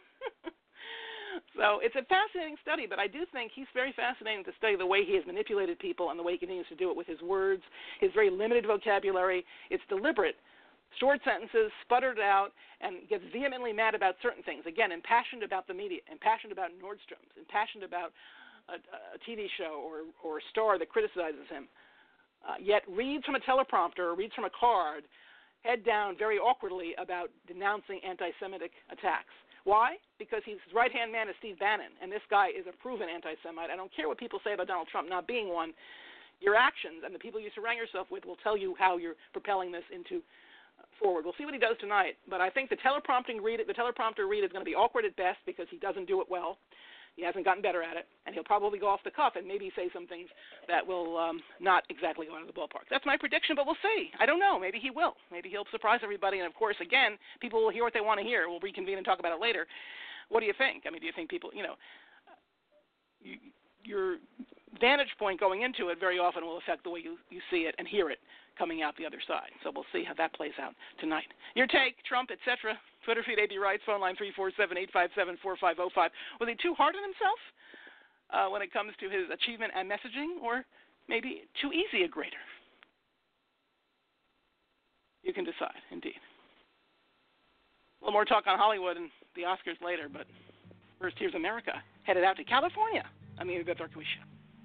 So it's a fascinating study, but I do think he's very fascinating to study the way he has manipulated people and the way he continues to do it with his words, his very limited vocabulary. It's deliberate. Short sentences, sputtered out, and gets vehemently mad about certain things. Again, impassioned about the media, impassioned about Nordstrom's, impassioned about a TV show or a star that criticizes him, yet reads from a teleprompter or reads from a card, head down very awkwardly about denouncing anti-Semitic attacks. Why? Because his right-hand man is Steve Bannon, and this guy is a proven anti-Semite. I don't care what people say about Donald Trump not being one. Your actions and the people you surround yourself with will tell you how you're propelling this into forward. We'll see what he does tonight, but I think the teleprompter read is going to be awkward at best because he doesn't do it well. He hasn't gotten better at it, and he'll probably go off the cuff and maybe say some things that will not exactly go out of the ballpark. That's my prediction, but we'll see. I don't know. Maybe he will. Maybe he'll surprise everybody, and, of course, again, people will hear what they want to hear. We'll reconvene and talk about it later. What do you think? I mean, do you think people, your vantage point going into it very often will affect the way you see it and hear it coming out the other side. So we'll see how that plays out tonight. Your take, Trump, etc. Twitter feed, A.B. Wrights, phone line 347-857-4505. Was he too hard on himself when it comes to his achievement and messaging, or maybe too easy a grader? You can decide, indeed. A little more talk on Hollywood and the Oscars later, but first, here's America, headed out to California. I'm Amy Beth Darkwisha.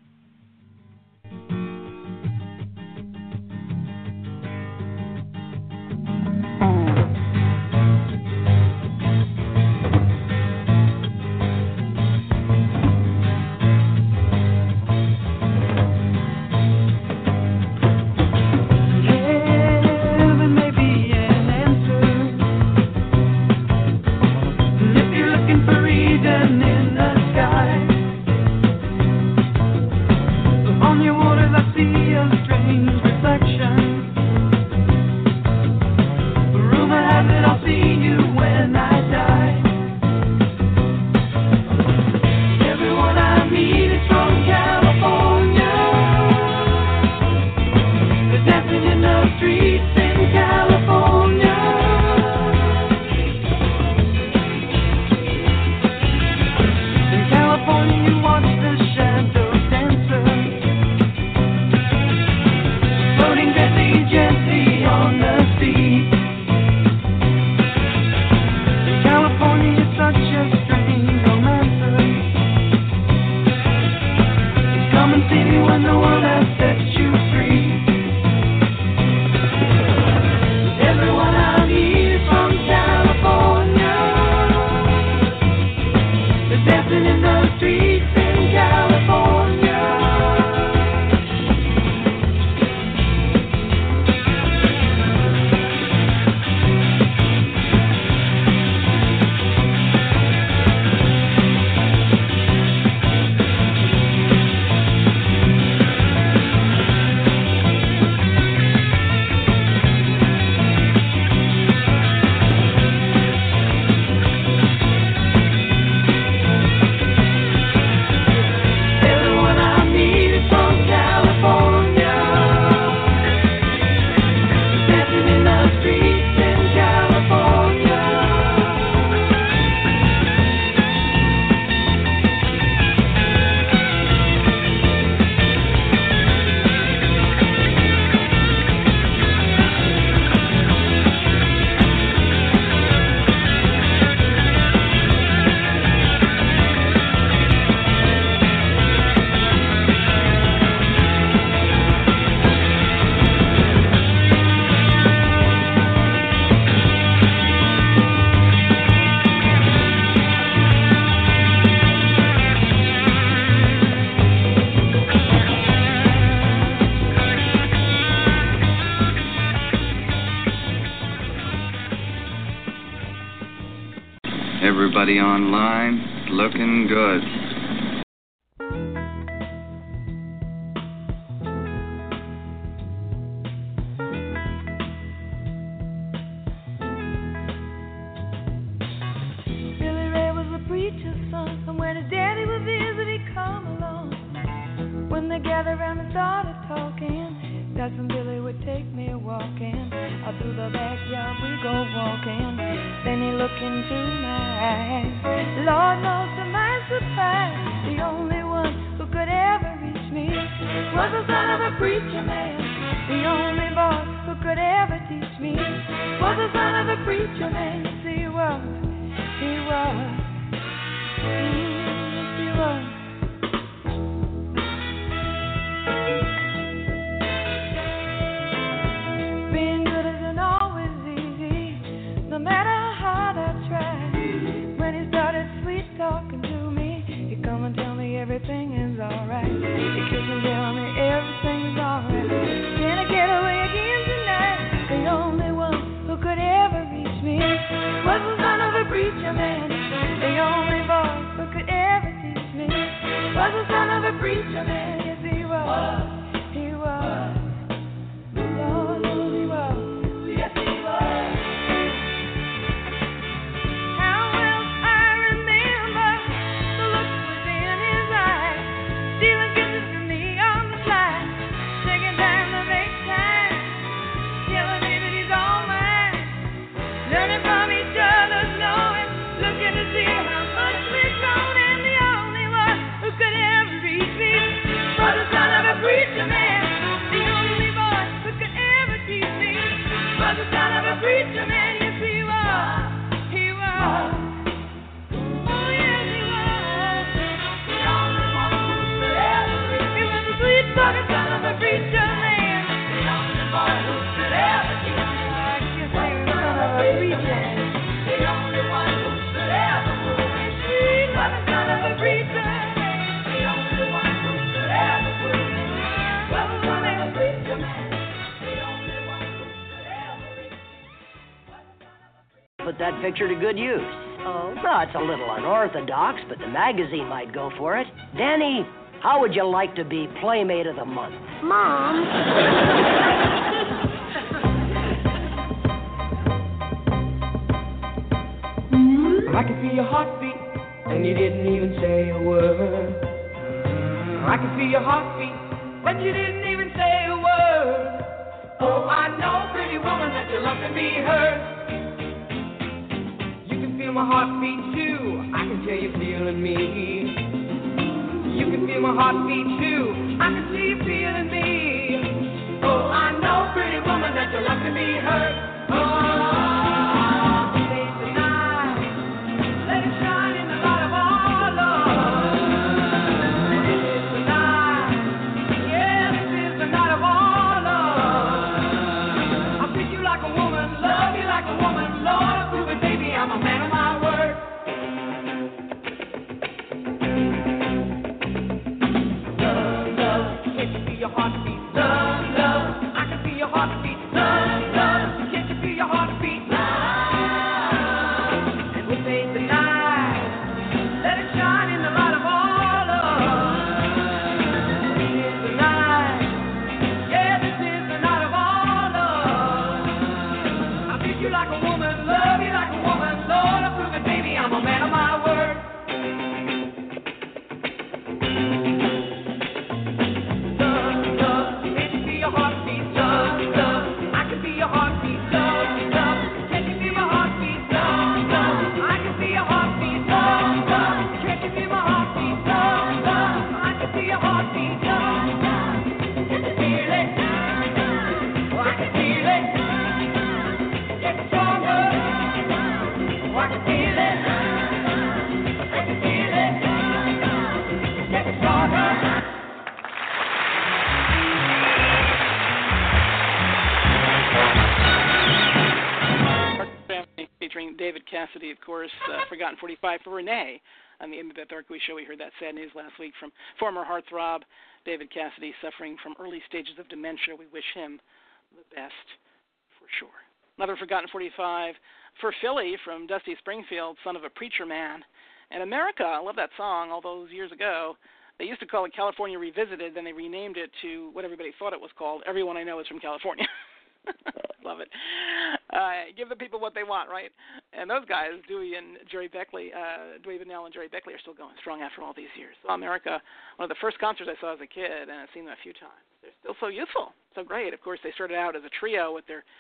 Everybody online, looking good. Billy Ray was a preacher's son, and when his daddy would visit, he'd come along. When they gathered around and started talking, Cousin Billy would take me walking. Out through the backyard we go walking. Then he looked into my eyes. Lord knows to my surprise, the only one who could ever reach me was the son of a preacher man. The only boy who could ever teach me was the son of a preacher man. Yes, he was. He was. Yes, he was. Being good isn't always easy, no matter how hard I try. When he started sweet talking to me, he'd come and tell me everything is alright. He'd kiss and tell me everything's alright. Can I get away again tonight? The only one who could ever reach me was the son of a preacher man. The only boy who could ever teach man, the only one who could ever put me free. What a son of a preacher man, the only one who could ever put me free. What a son of a preacher man, the only one who could ever reach me. Put that picture to good use. Oh, well, it's a little unorthodox, but the magazine might go for it. Danny, how would you like to be Playmate of the Month? Mom. I can feel your heartbeat, and you didn't even say a word. I can feel your heartbeat, but you didn't even say a word. Oh, I know, pretty woman, that your love can be hurt. You can feel my heartbeat too. I can tell you're feeling me. You can feel my heartbeat too. I can see you feeling me. Oh, I know, pretty woman, that your love can be hurt. Oh, today's the night. Let it shine in the light of our love. This is the night. Yeah, this is the night of our love. I'll treat you like a woman, love you like a woman. Lord, approve it, baby, I'm a man of my word. Your heartbeat, love, love. I can feel your heartbeat, love, love. Can't you feel your heartbeat, love? And we'll take the night, let it shine in the light of our love. This is the night, yeah, this is the night of our love. I treat you like a woman, love you like a woman. Lord, approve it, baby, I'm a man of my word. Featuring David Cassidy, of course, Forgotten 45 for Renee. On the Amy Beth Orkney show, we heard that sad news last week from former heartthrob David Cassidy, suffering from early stages of dementia. We wish him the best, for sure. Another Forgotten 45 for Philly from Dusty Springfield, Son of a Preacher Man. And America, I love that song all those years ago. They used to call it California Revisited, then they renamed it to what everybody thought it was called, Everyone I Know Is from California. Love it. Give the people what they want, right? And those guys, Dewey and Jerry Beckley, Dewey Bunnell and Jerry Beckley, are still going strong after all these years. So America, one of the first concerts I saw as a kid, and I've seen them a few times. They're still so youthful, so great. Of course, they started out as a trio with their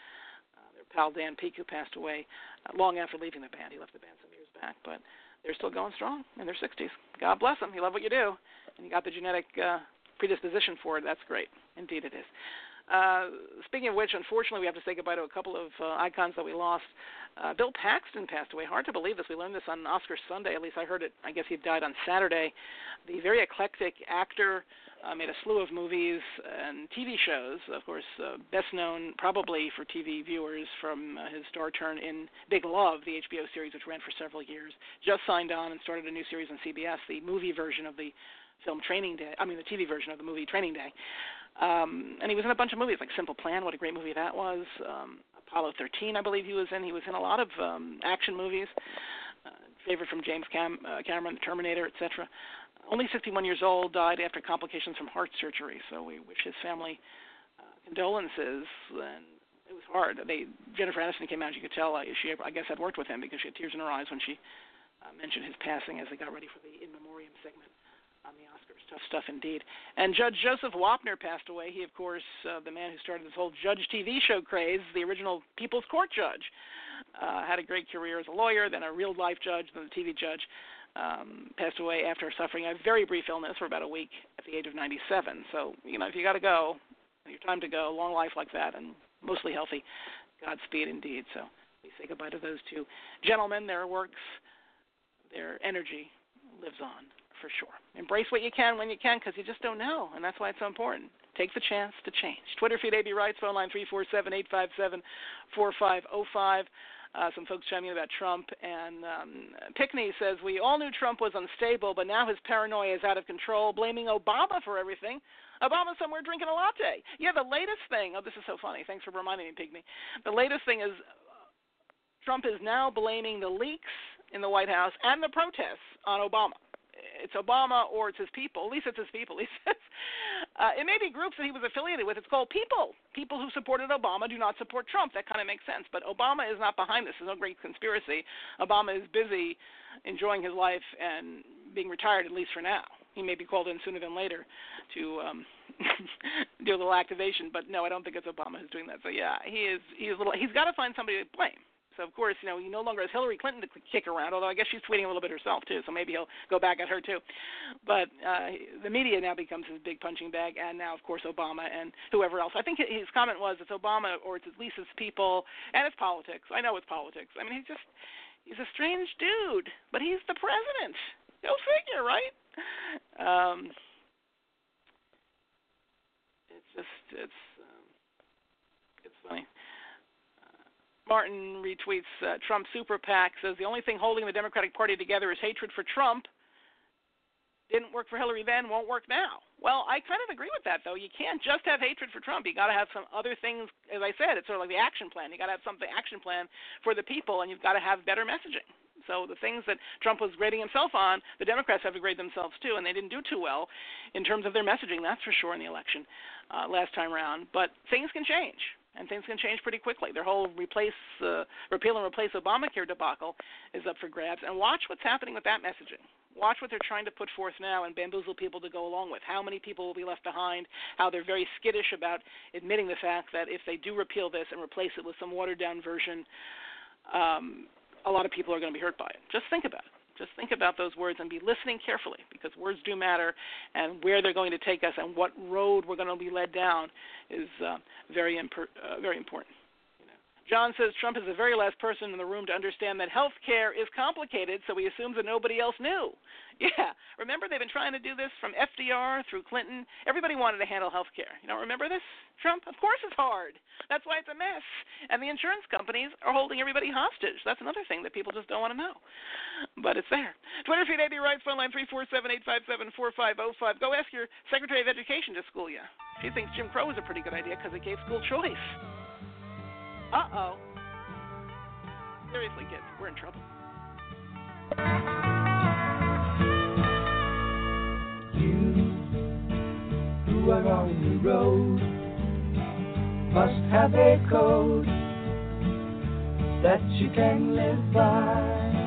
pal Dan Peek, who passed away long after leaving the band. He left the band some years back, but they're still going strong in their 60s. God bless them. You love what you do, and you got the genetic predisposition for it. That's great. Indeed it is. Speaking of which, unfortunately, we have to say goodbye to a couple of icons that we lost. Bill Paxton passed away. Hard to believe this. We learned this on Oscar Sunday. At least I heard it. I guess he died on Saturday. The very eclectic actor, made a slew of movies and TV shows. Of course, best known probably for TV viewers from his star turn in Big Love, the HBO series, which ran for several years. Just signed on and started a new series on CBS, the movie version of the film Training Day. I mean, the TV version of the movie Training Day. And he was in a bunch of movies, like Simple Plan. What a great movie that was. Apollo 13, I believe he was in. He was in a lot of action movies. Favorite from James Cameron, Terminator, etc. Only 61 years old, died after complications from heart surgery. So we wish his family condolences. And it was hard. Jennifer Aniston came out. You could tell she, I guess, had worked with him because she had tears in her eyes when she mentioned his passing as they got ready for the In Memoriam segment on the Oscars. Tough stuff indeed. And Judge Joseph Wapner passed away. He, of course, the man who started this whole Judge TV show craze, the original People's Court judge. Had a great career as a lawyer, then a real-life judge, then a TV judge. Passed away after suffering a very brief illness for about a week at the age of 97. So, if you got to go, your time to go, long life like that, and mostly healthy, Godspeed indeed. So we say goodbye to those two gentlemen. Their works, their energy lives on. For sure. Embrace what you can when you can, because you just don't know, and that's why it's so important. Take the chance to change. Twitter feed AB Rights, phone line 347-857-4505. Some folks chiming in about Trump, and Pickney says, we all knew Trump was unstable, but now his paranoia is out of control, blaming Obama for everything. Obama's somewhere drinking a latte. Yeah, the latest thing, this is so funny. Thanks for reminding me, Pickney. The latest thing is Trump is now blaming the leaks in the White House and the protests on Obama. It's Obama or it's his people. At least it's his people, he says. It may be groups that he was affiliated with. It's called people. People who supported Obama do not support Trump. That kind of makes sense. But Obama is not behind this. There's no great conspiracy. Obama is busy enjoying his life and being retired, at least for now. He may be called in sooner than later to do a little activation. But, no, I don't think it's Obama who's doing that. So, yeah, he's got to find somebody to blame. So, of course, he no longer has Hillary Clinton to kick around, although I guess she's tweeting a little bit herself, too, so maybe he'll go back at her, too. But the media now becomes his big punching bag, and now, of course, Obama and whoever else. I think his comment was it's Obama or it's at least his people, and it's politics. I know it's politics. I mean, he's a strange dude, but he's the president. Go figure, right? It's funny. Martin retweets Trump Super PAC, says the only thing holding the Democratic Party together is hatred for Trump. Didn't work for Hillary then, won't work now. Well, I kind of agree with that, though. You can't just have hatred for Trump. You got to have some other things. As I said, it's sort of like the action plan. You got to have something action plan for the people, and you've got to have better messaging. So the things that Trump was grading himself on, the Democrats have to grade themselves too, and they didn't do too well in terms of their messaging. That's for sure in the election last time around. But things can change. And things can change pretty quickly. Their whole repeal and replace Obamacare debacle is up for grabs. And watch what's happening with that messaging. Watch what they're trying to put forth now and bamboozle people to go along with. How many people will be left behind, how they're very skittish about admitting the fact that if they do repeal this and replace it with some watered-down version, a lot of people are going to be hurt by it. Just think about it. Just think about those words and be listening carefully, because words do matter, and where they're going to take us and what road we're going to be led down is very important. John says Trump is the very last person in the room to understand that health care is complicated, so he assumes that nobody else knew. Yeah, remember they've been trying to do this from FDR through Clinton. Everybody wanted to handle health care. You don't remember this, Trump? Of course it's hard. That's why it's a mess. And the insurance companies are holding everybody hostage. That's another thing that people just don't want to know. But it's there. Twitter feed, AD Rights, phone line 347-857-4505. Go ask your Secretary of Education to school you. She thinks Jim Crow was a pretty good idea because it gave school choice. Uh-oh. Seriously, kids, we're in trouble. You who are on the road must have a code that you can live by,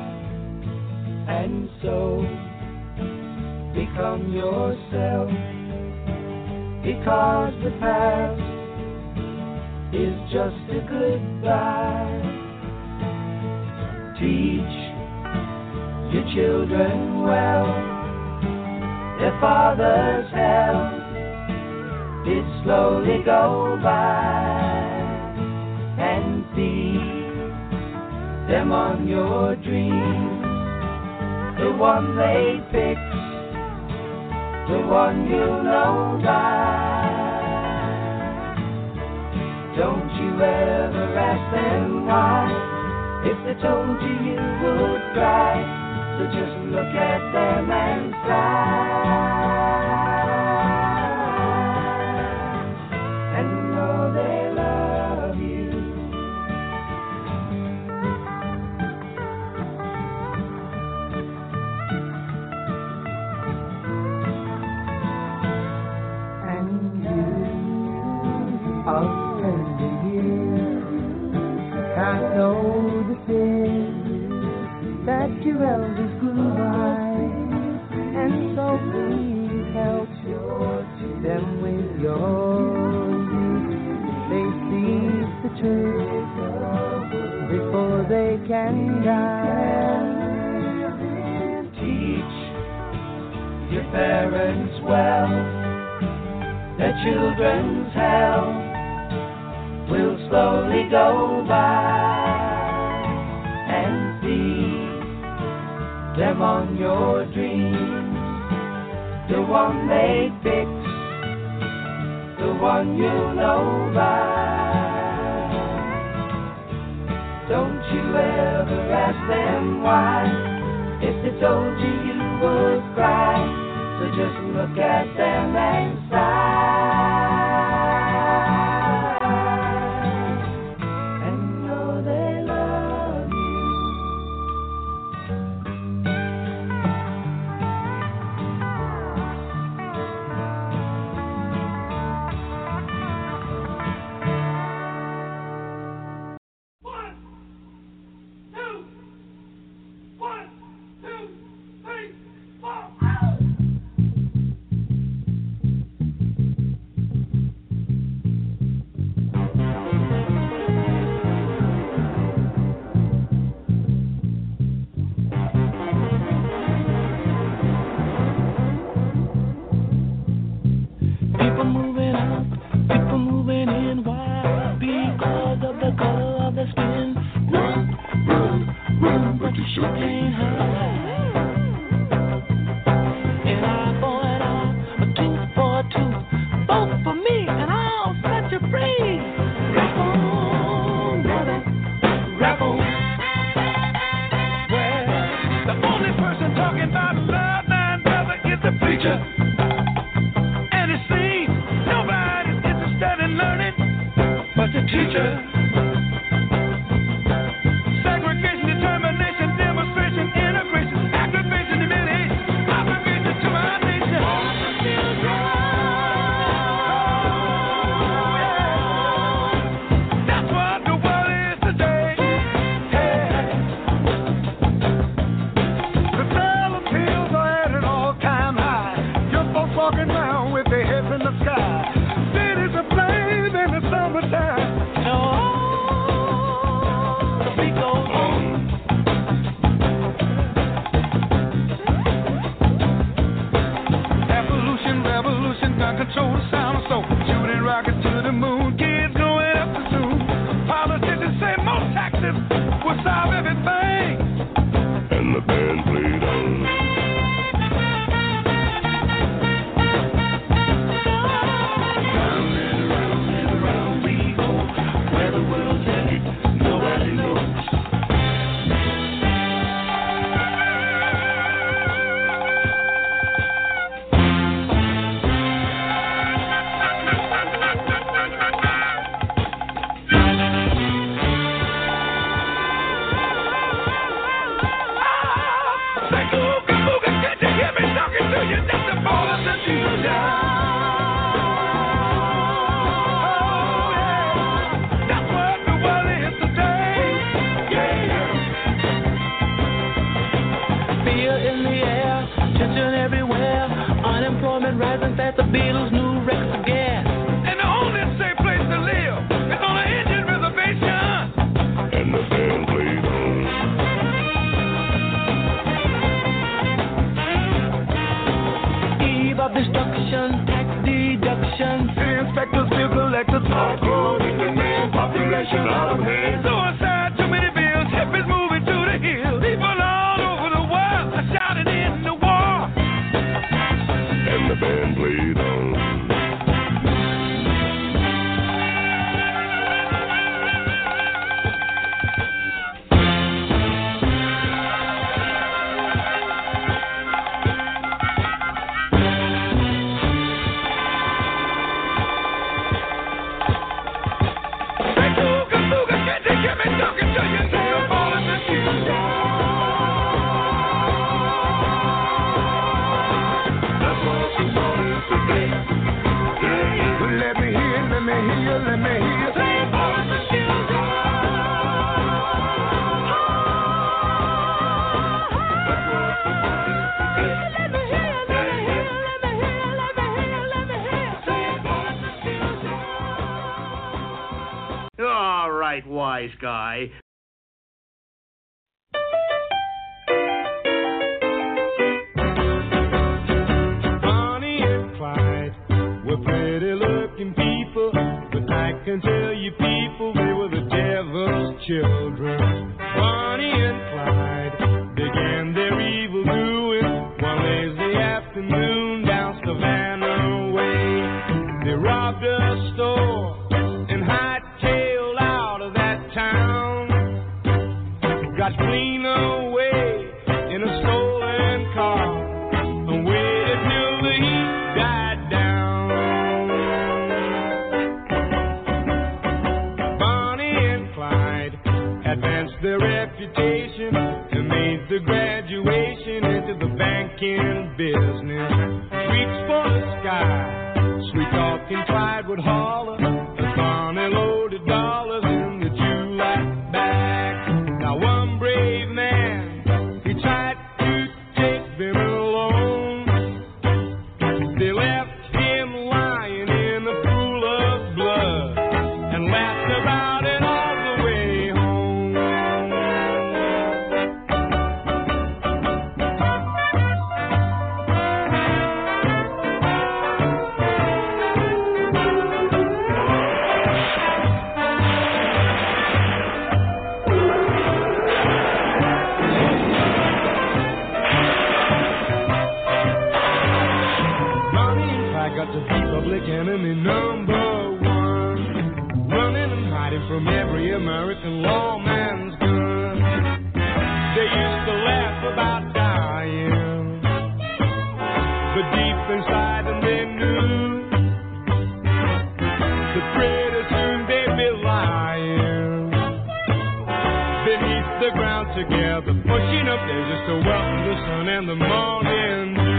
and so become yourself, because the past is just a goodbye. Teach your children well. Their father's hell did slowly go by, and feed them on your dreams. The one they fix, the one you know by. Don't you ever ask them why. If they told you, you would cry. So just look at them and smile, and know they love you. And you are can't know the things that your elders grew by, and so please help them with your youth. They see the truth before they can die. Teach your parents well. Their children's hell will slowly go by, and feed them on your dreams. The one they fix, the one you know by. Don't you ever ask them why. If they told you, you would cry. So just look at them and sigh. Wise guy. Bonnie and Clyde were pretty looking people, but I can tell you people they were the devil's children. Bonnie and Clyde began their evil doing one lazy afternoon down Savannah way. They robbed a store and hightailed out of that town. clean away in a stolen car and waited till the heat died down. Bonnie and Clyde advanced their reputation and made the graduation into the banking business. Reach for the sky, sweet talking Clyde would holler as Bonnie loaded dollars in the July bag. Now one brave man, he tried to take them alone. They left him lying in a pool of blood and laughed about it all the way home. Bonnie and Clyde got to be public enemy number one, running and hiding from every American lawman's gun. They used to laugh about dying, but deep inside them they knew that pretty soon they'd be lying beneath the ground together, pushing up there just to welcome the sun and the morning dew.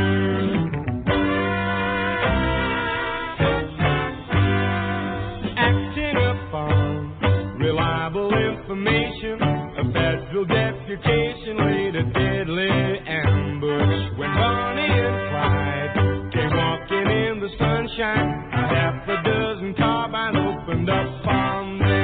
Acting upon reliable information, a federal deputation laid a deadly ambush. When Bonnie and Clyde came walking in the sunshine, a half a dozen carbines opened up on them.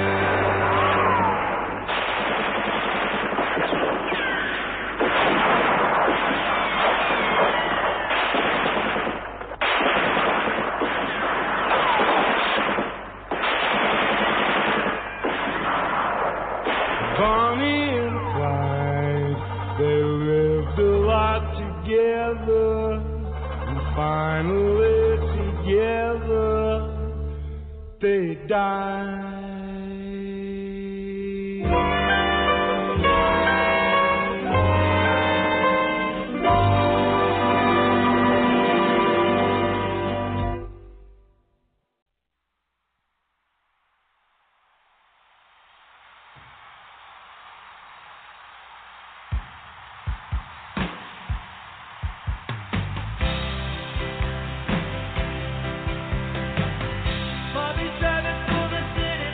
Bonnie and Clyde, they lived a lot together, and finally together they died. Bobby's driving for the city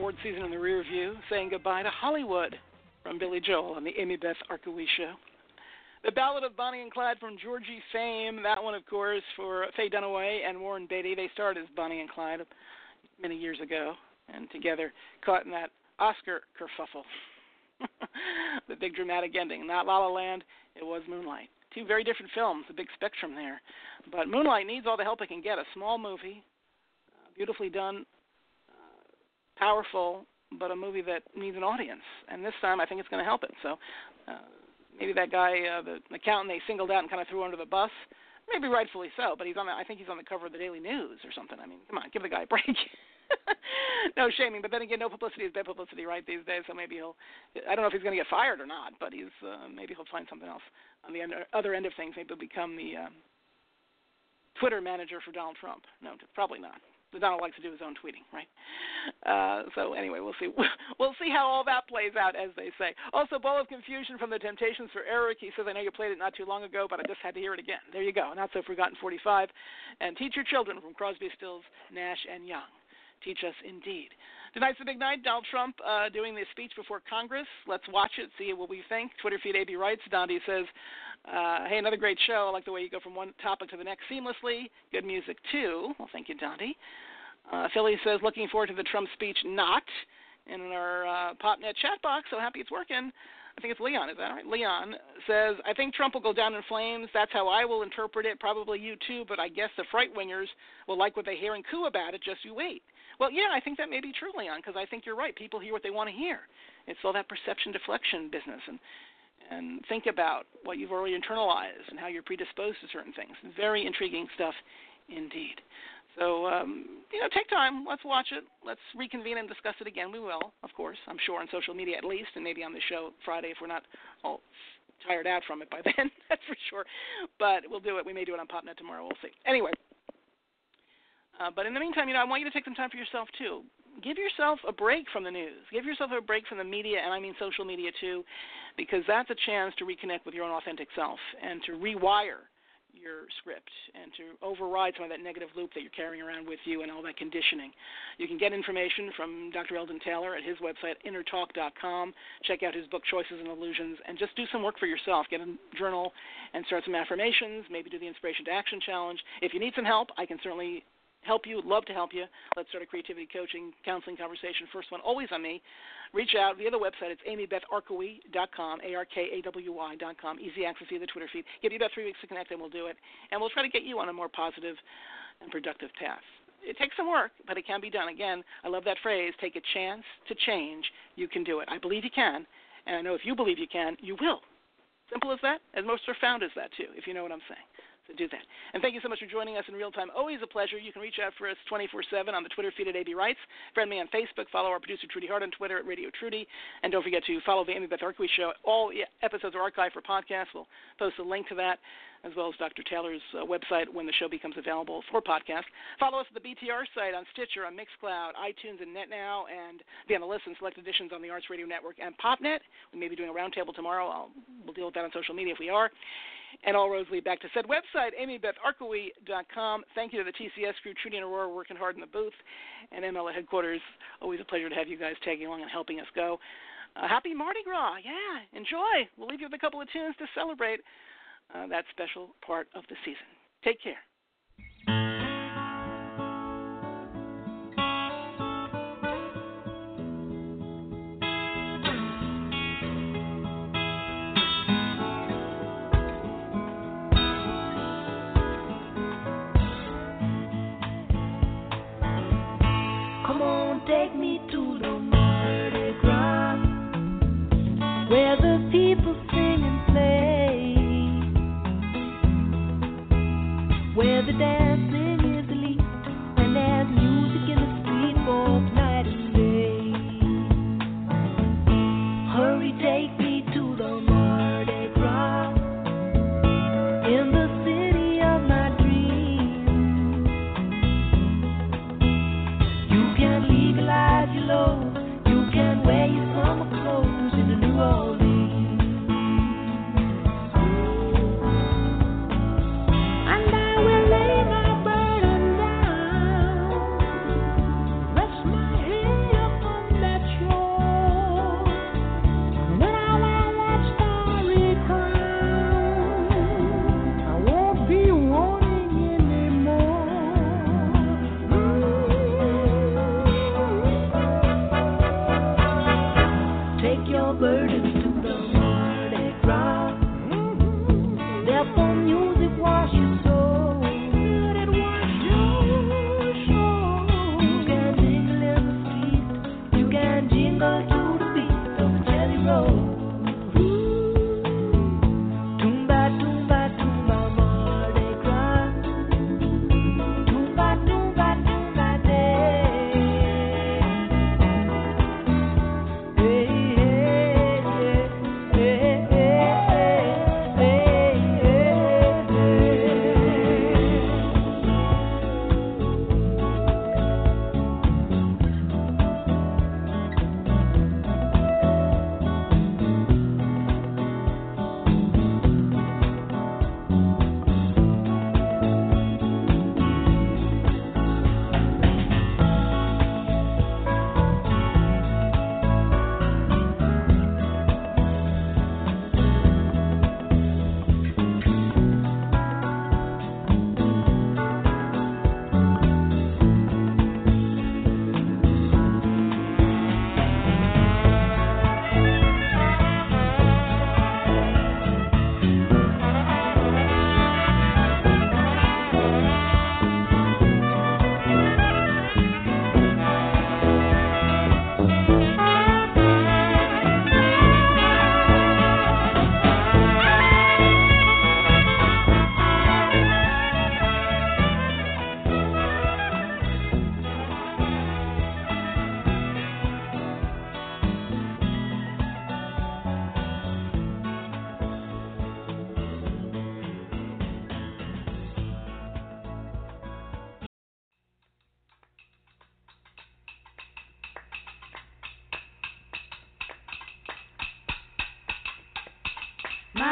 4th season in the rear view, saying goodbye to Hollywood from Billy Joel on the Amy Beth Arkowee Show. The Ballad of Bonnie and Clyde from Georgie fame, that one, of course, for Faye Dunaway and Warren Beatty. They starred as Bonnie and Clyde many years ago, and together caught in that Oscar kerfuffle. The big dramatic ending. Not La La Land, it was Moonlight. Two very different films, a big spectrum there. But Moonlight needs all the help it can get. A small movie, beautifully done, powerful, but a movie that needs an audience. And this time I think it's going to help it. So maybe that guy, the accountant they singled out and kind of threw under the bus, maybe rightfully so, but I think he's on the cover of the Daily News or something. I mean, come on, give the guy a break. No shaming, but then again, no publicity is bad publicity, right, these days, so maybe I don't know if he's going to get fired or not, but maybe he'll find something else on the other end of things. Maybe he'll become the Twitter manager for Donald Trump. No, probably not. Donald likes to do his own tweeting, right? So anyway, we'll see. We'll see how all that plays out, as they say. Also, Ball of Confusion from the Temptations for Eric. He says, I know you played it not too long ago, but I just had to hear it again. There you go. Not So Forgotten 45. And Teach Your Children from Crosby, Stills, Nash, and Young. Teach us indeed. Tonight's the big night. Donald Trump doing the speech before Congress. Let's watch it, see what we think. Twitter feed AB Writes. Dondi says, hey, another great show. I like the way you go from one topic to the next seamlessly. Good music, too. Well, thank you, Dondi. Philly says, looking forward to the Trump speech not. In our PopNet chat box, so happy it's working. I think it's Leon, is that right? Leon says, I think Trump will go down in flames. That's how I will interpret it. Probably you too, but I guess the fright-wingers will like what they hear and coo about it. Just you wait. Well, yeah, I think that may be true, Leon, because I think you're right. People hear what they want to hear. It's all that perception deflection business, and think about what you've already internalized and how you're predisposed to certain things. Very intriguing stuff indeed. So, take time. Let's watch it. Let's reconvene and discuss it again. We will, of course, I'm sure, on social media at least, and maybe on the show Friday if we're not all tired out from it by then, that's for sure. But we'll do it. We may do it on PopNet tomorrow. We'll see. Anyway. But in the meantime, I want you to take some time for yourself, too. Give yourself a break from the news. Give yourself a break from the media, and I mean social media, too, because that's a chance to reconnect with your own authentic self and to rewire your script and to override some of that negative loop that you're carrying around with you and all that conditioning. You can get information from Dr. Eldon Taylor at his website, innertalk.com. Check out his book, Choices and Illusions, and just do some work for yourself. Get a journal and start some affirmations, maybe do the Inspiration to Action Challenge. If you need some help, I can certainly help you, love to help you. Let's start a creativity coaching, counseling conversation. First one, always on me. Reach out via the website. It's amybetharkowee.com, ARKAWY.com. Easy access via the Twitter feed. Give you about 3 weeks to connect, and we'll do it. And we'll try to get you on a more positive and productive path. It takes some work, but it can be done. Again, I love that phrase, take a chance to change. You can do it. I believe you can, and I know if you believe you can, you will. Simple as that, and most profound as that, too, if you know what I'm saying. So do that. And thank you so much for joining us in real time. Always a pleasure. You can reach out for us 24/7 on the Twitter feed at AB Writes. Friend me on Facebook. Follow our producer, Trudy Hart, on Twitter at Radio Trudy. And don't forget to follow the Amy Beth Arkowee Show. All episodes are archived for podcasts. We'll post a link to that, as well as Dr. Taylor's website when the show becomes available for podcast. Follow us at the BTR site on Stitcher, on Mixcloud, iTunes, and NetNow, and be on the list and select editions on the Arts Radio Network and PopNet. We may be doing a roundtable tomorrow. We'll deal with that on social media if we are. And all roads lead back to said website, amybetharkowee.com. Thank you to the TCS crew, Trudy and Aurora, working hard in the booth, and ML at headquarters. Always a pleasure to have you guys tagging along and helping us go. Happy Mardi Gras. Yeah, enjoy. We'll leave you with a couple of tunes to celebrate that special part of the season. Take care. Take me to the Mardi Gras, where the people sing and play, where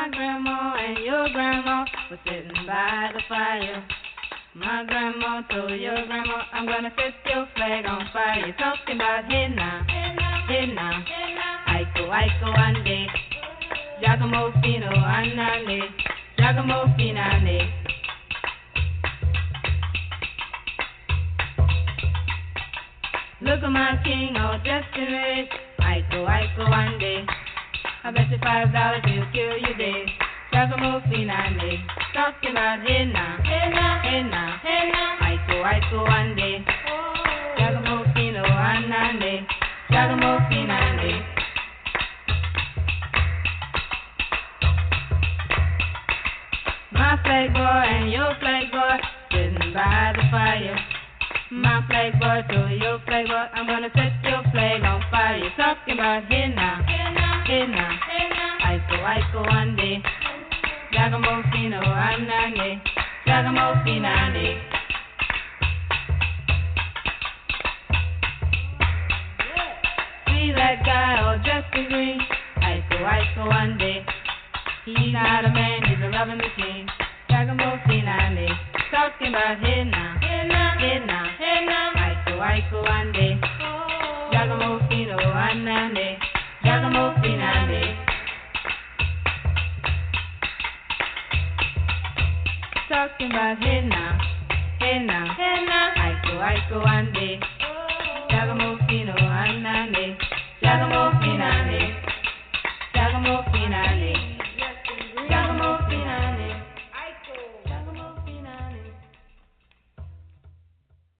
My grandma and your grandma were sitting by the fire. My grandma told your grandma, I'm gonna set your flag on fire. You're talking about hey now, Aiko, Aiko, ande, Giacomo Fino, anane, Giacomo Finane. Look at my king all dressed in red, Aiko, Aiko, ande. I bet you $5 he'll kill you dead. Giacomo Finane, talking about hey now, Aiko, Aiko, ande. Giacomo Fino, anane, Giacomo Finane. My flag boy and your flag boy sitting by the fire. My flag boy to your flag boy, I'm gonna set your flag on fire. You're talking about hey now, Aiko, Aiko, ande. Giacomo Fino, anane, Giacomo Finane. See that guy all dressed in green, Aiko, Aiko, ande. He's not a man, he's a loving machine. Giacomo Finane, talking about hey now, Aiko, Aiko, ande. Giacomo Fino, anane, Giacomo Finane. Talking about hey now, Aiko, Aiko, ande. Giacomo Fino, anane, Giacomo Finane.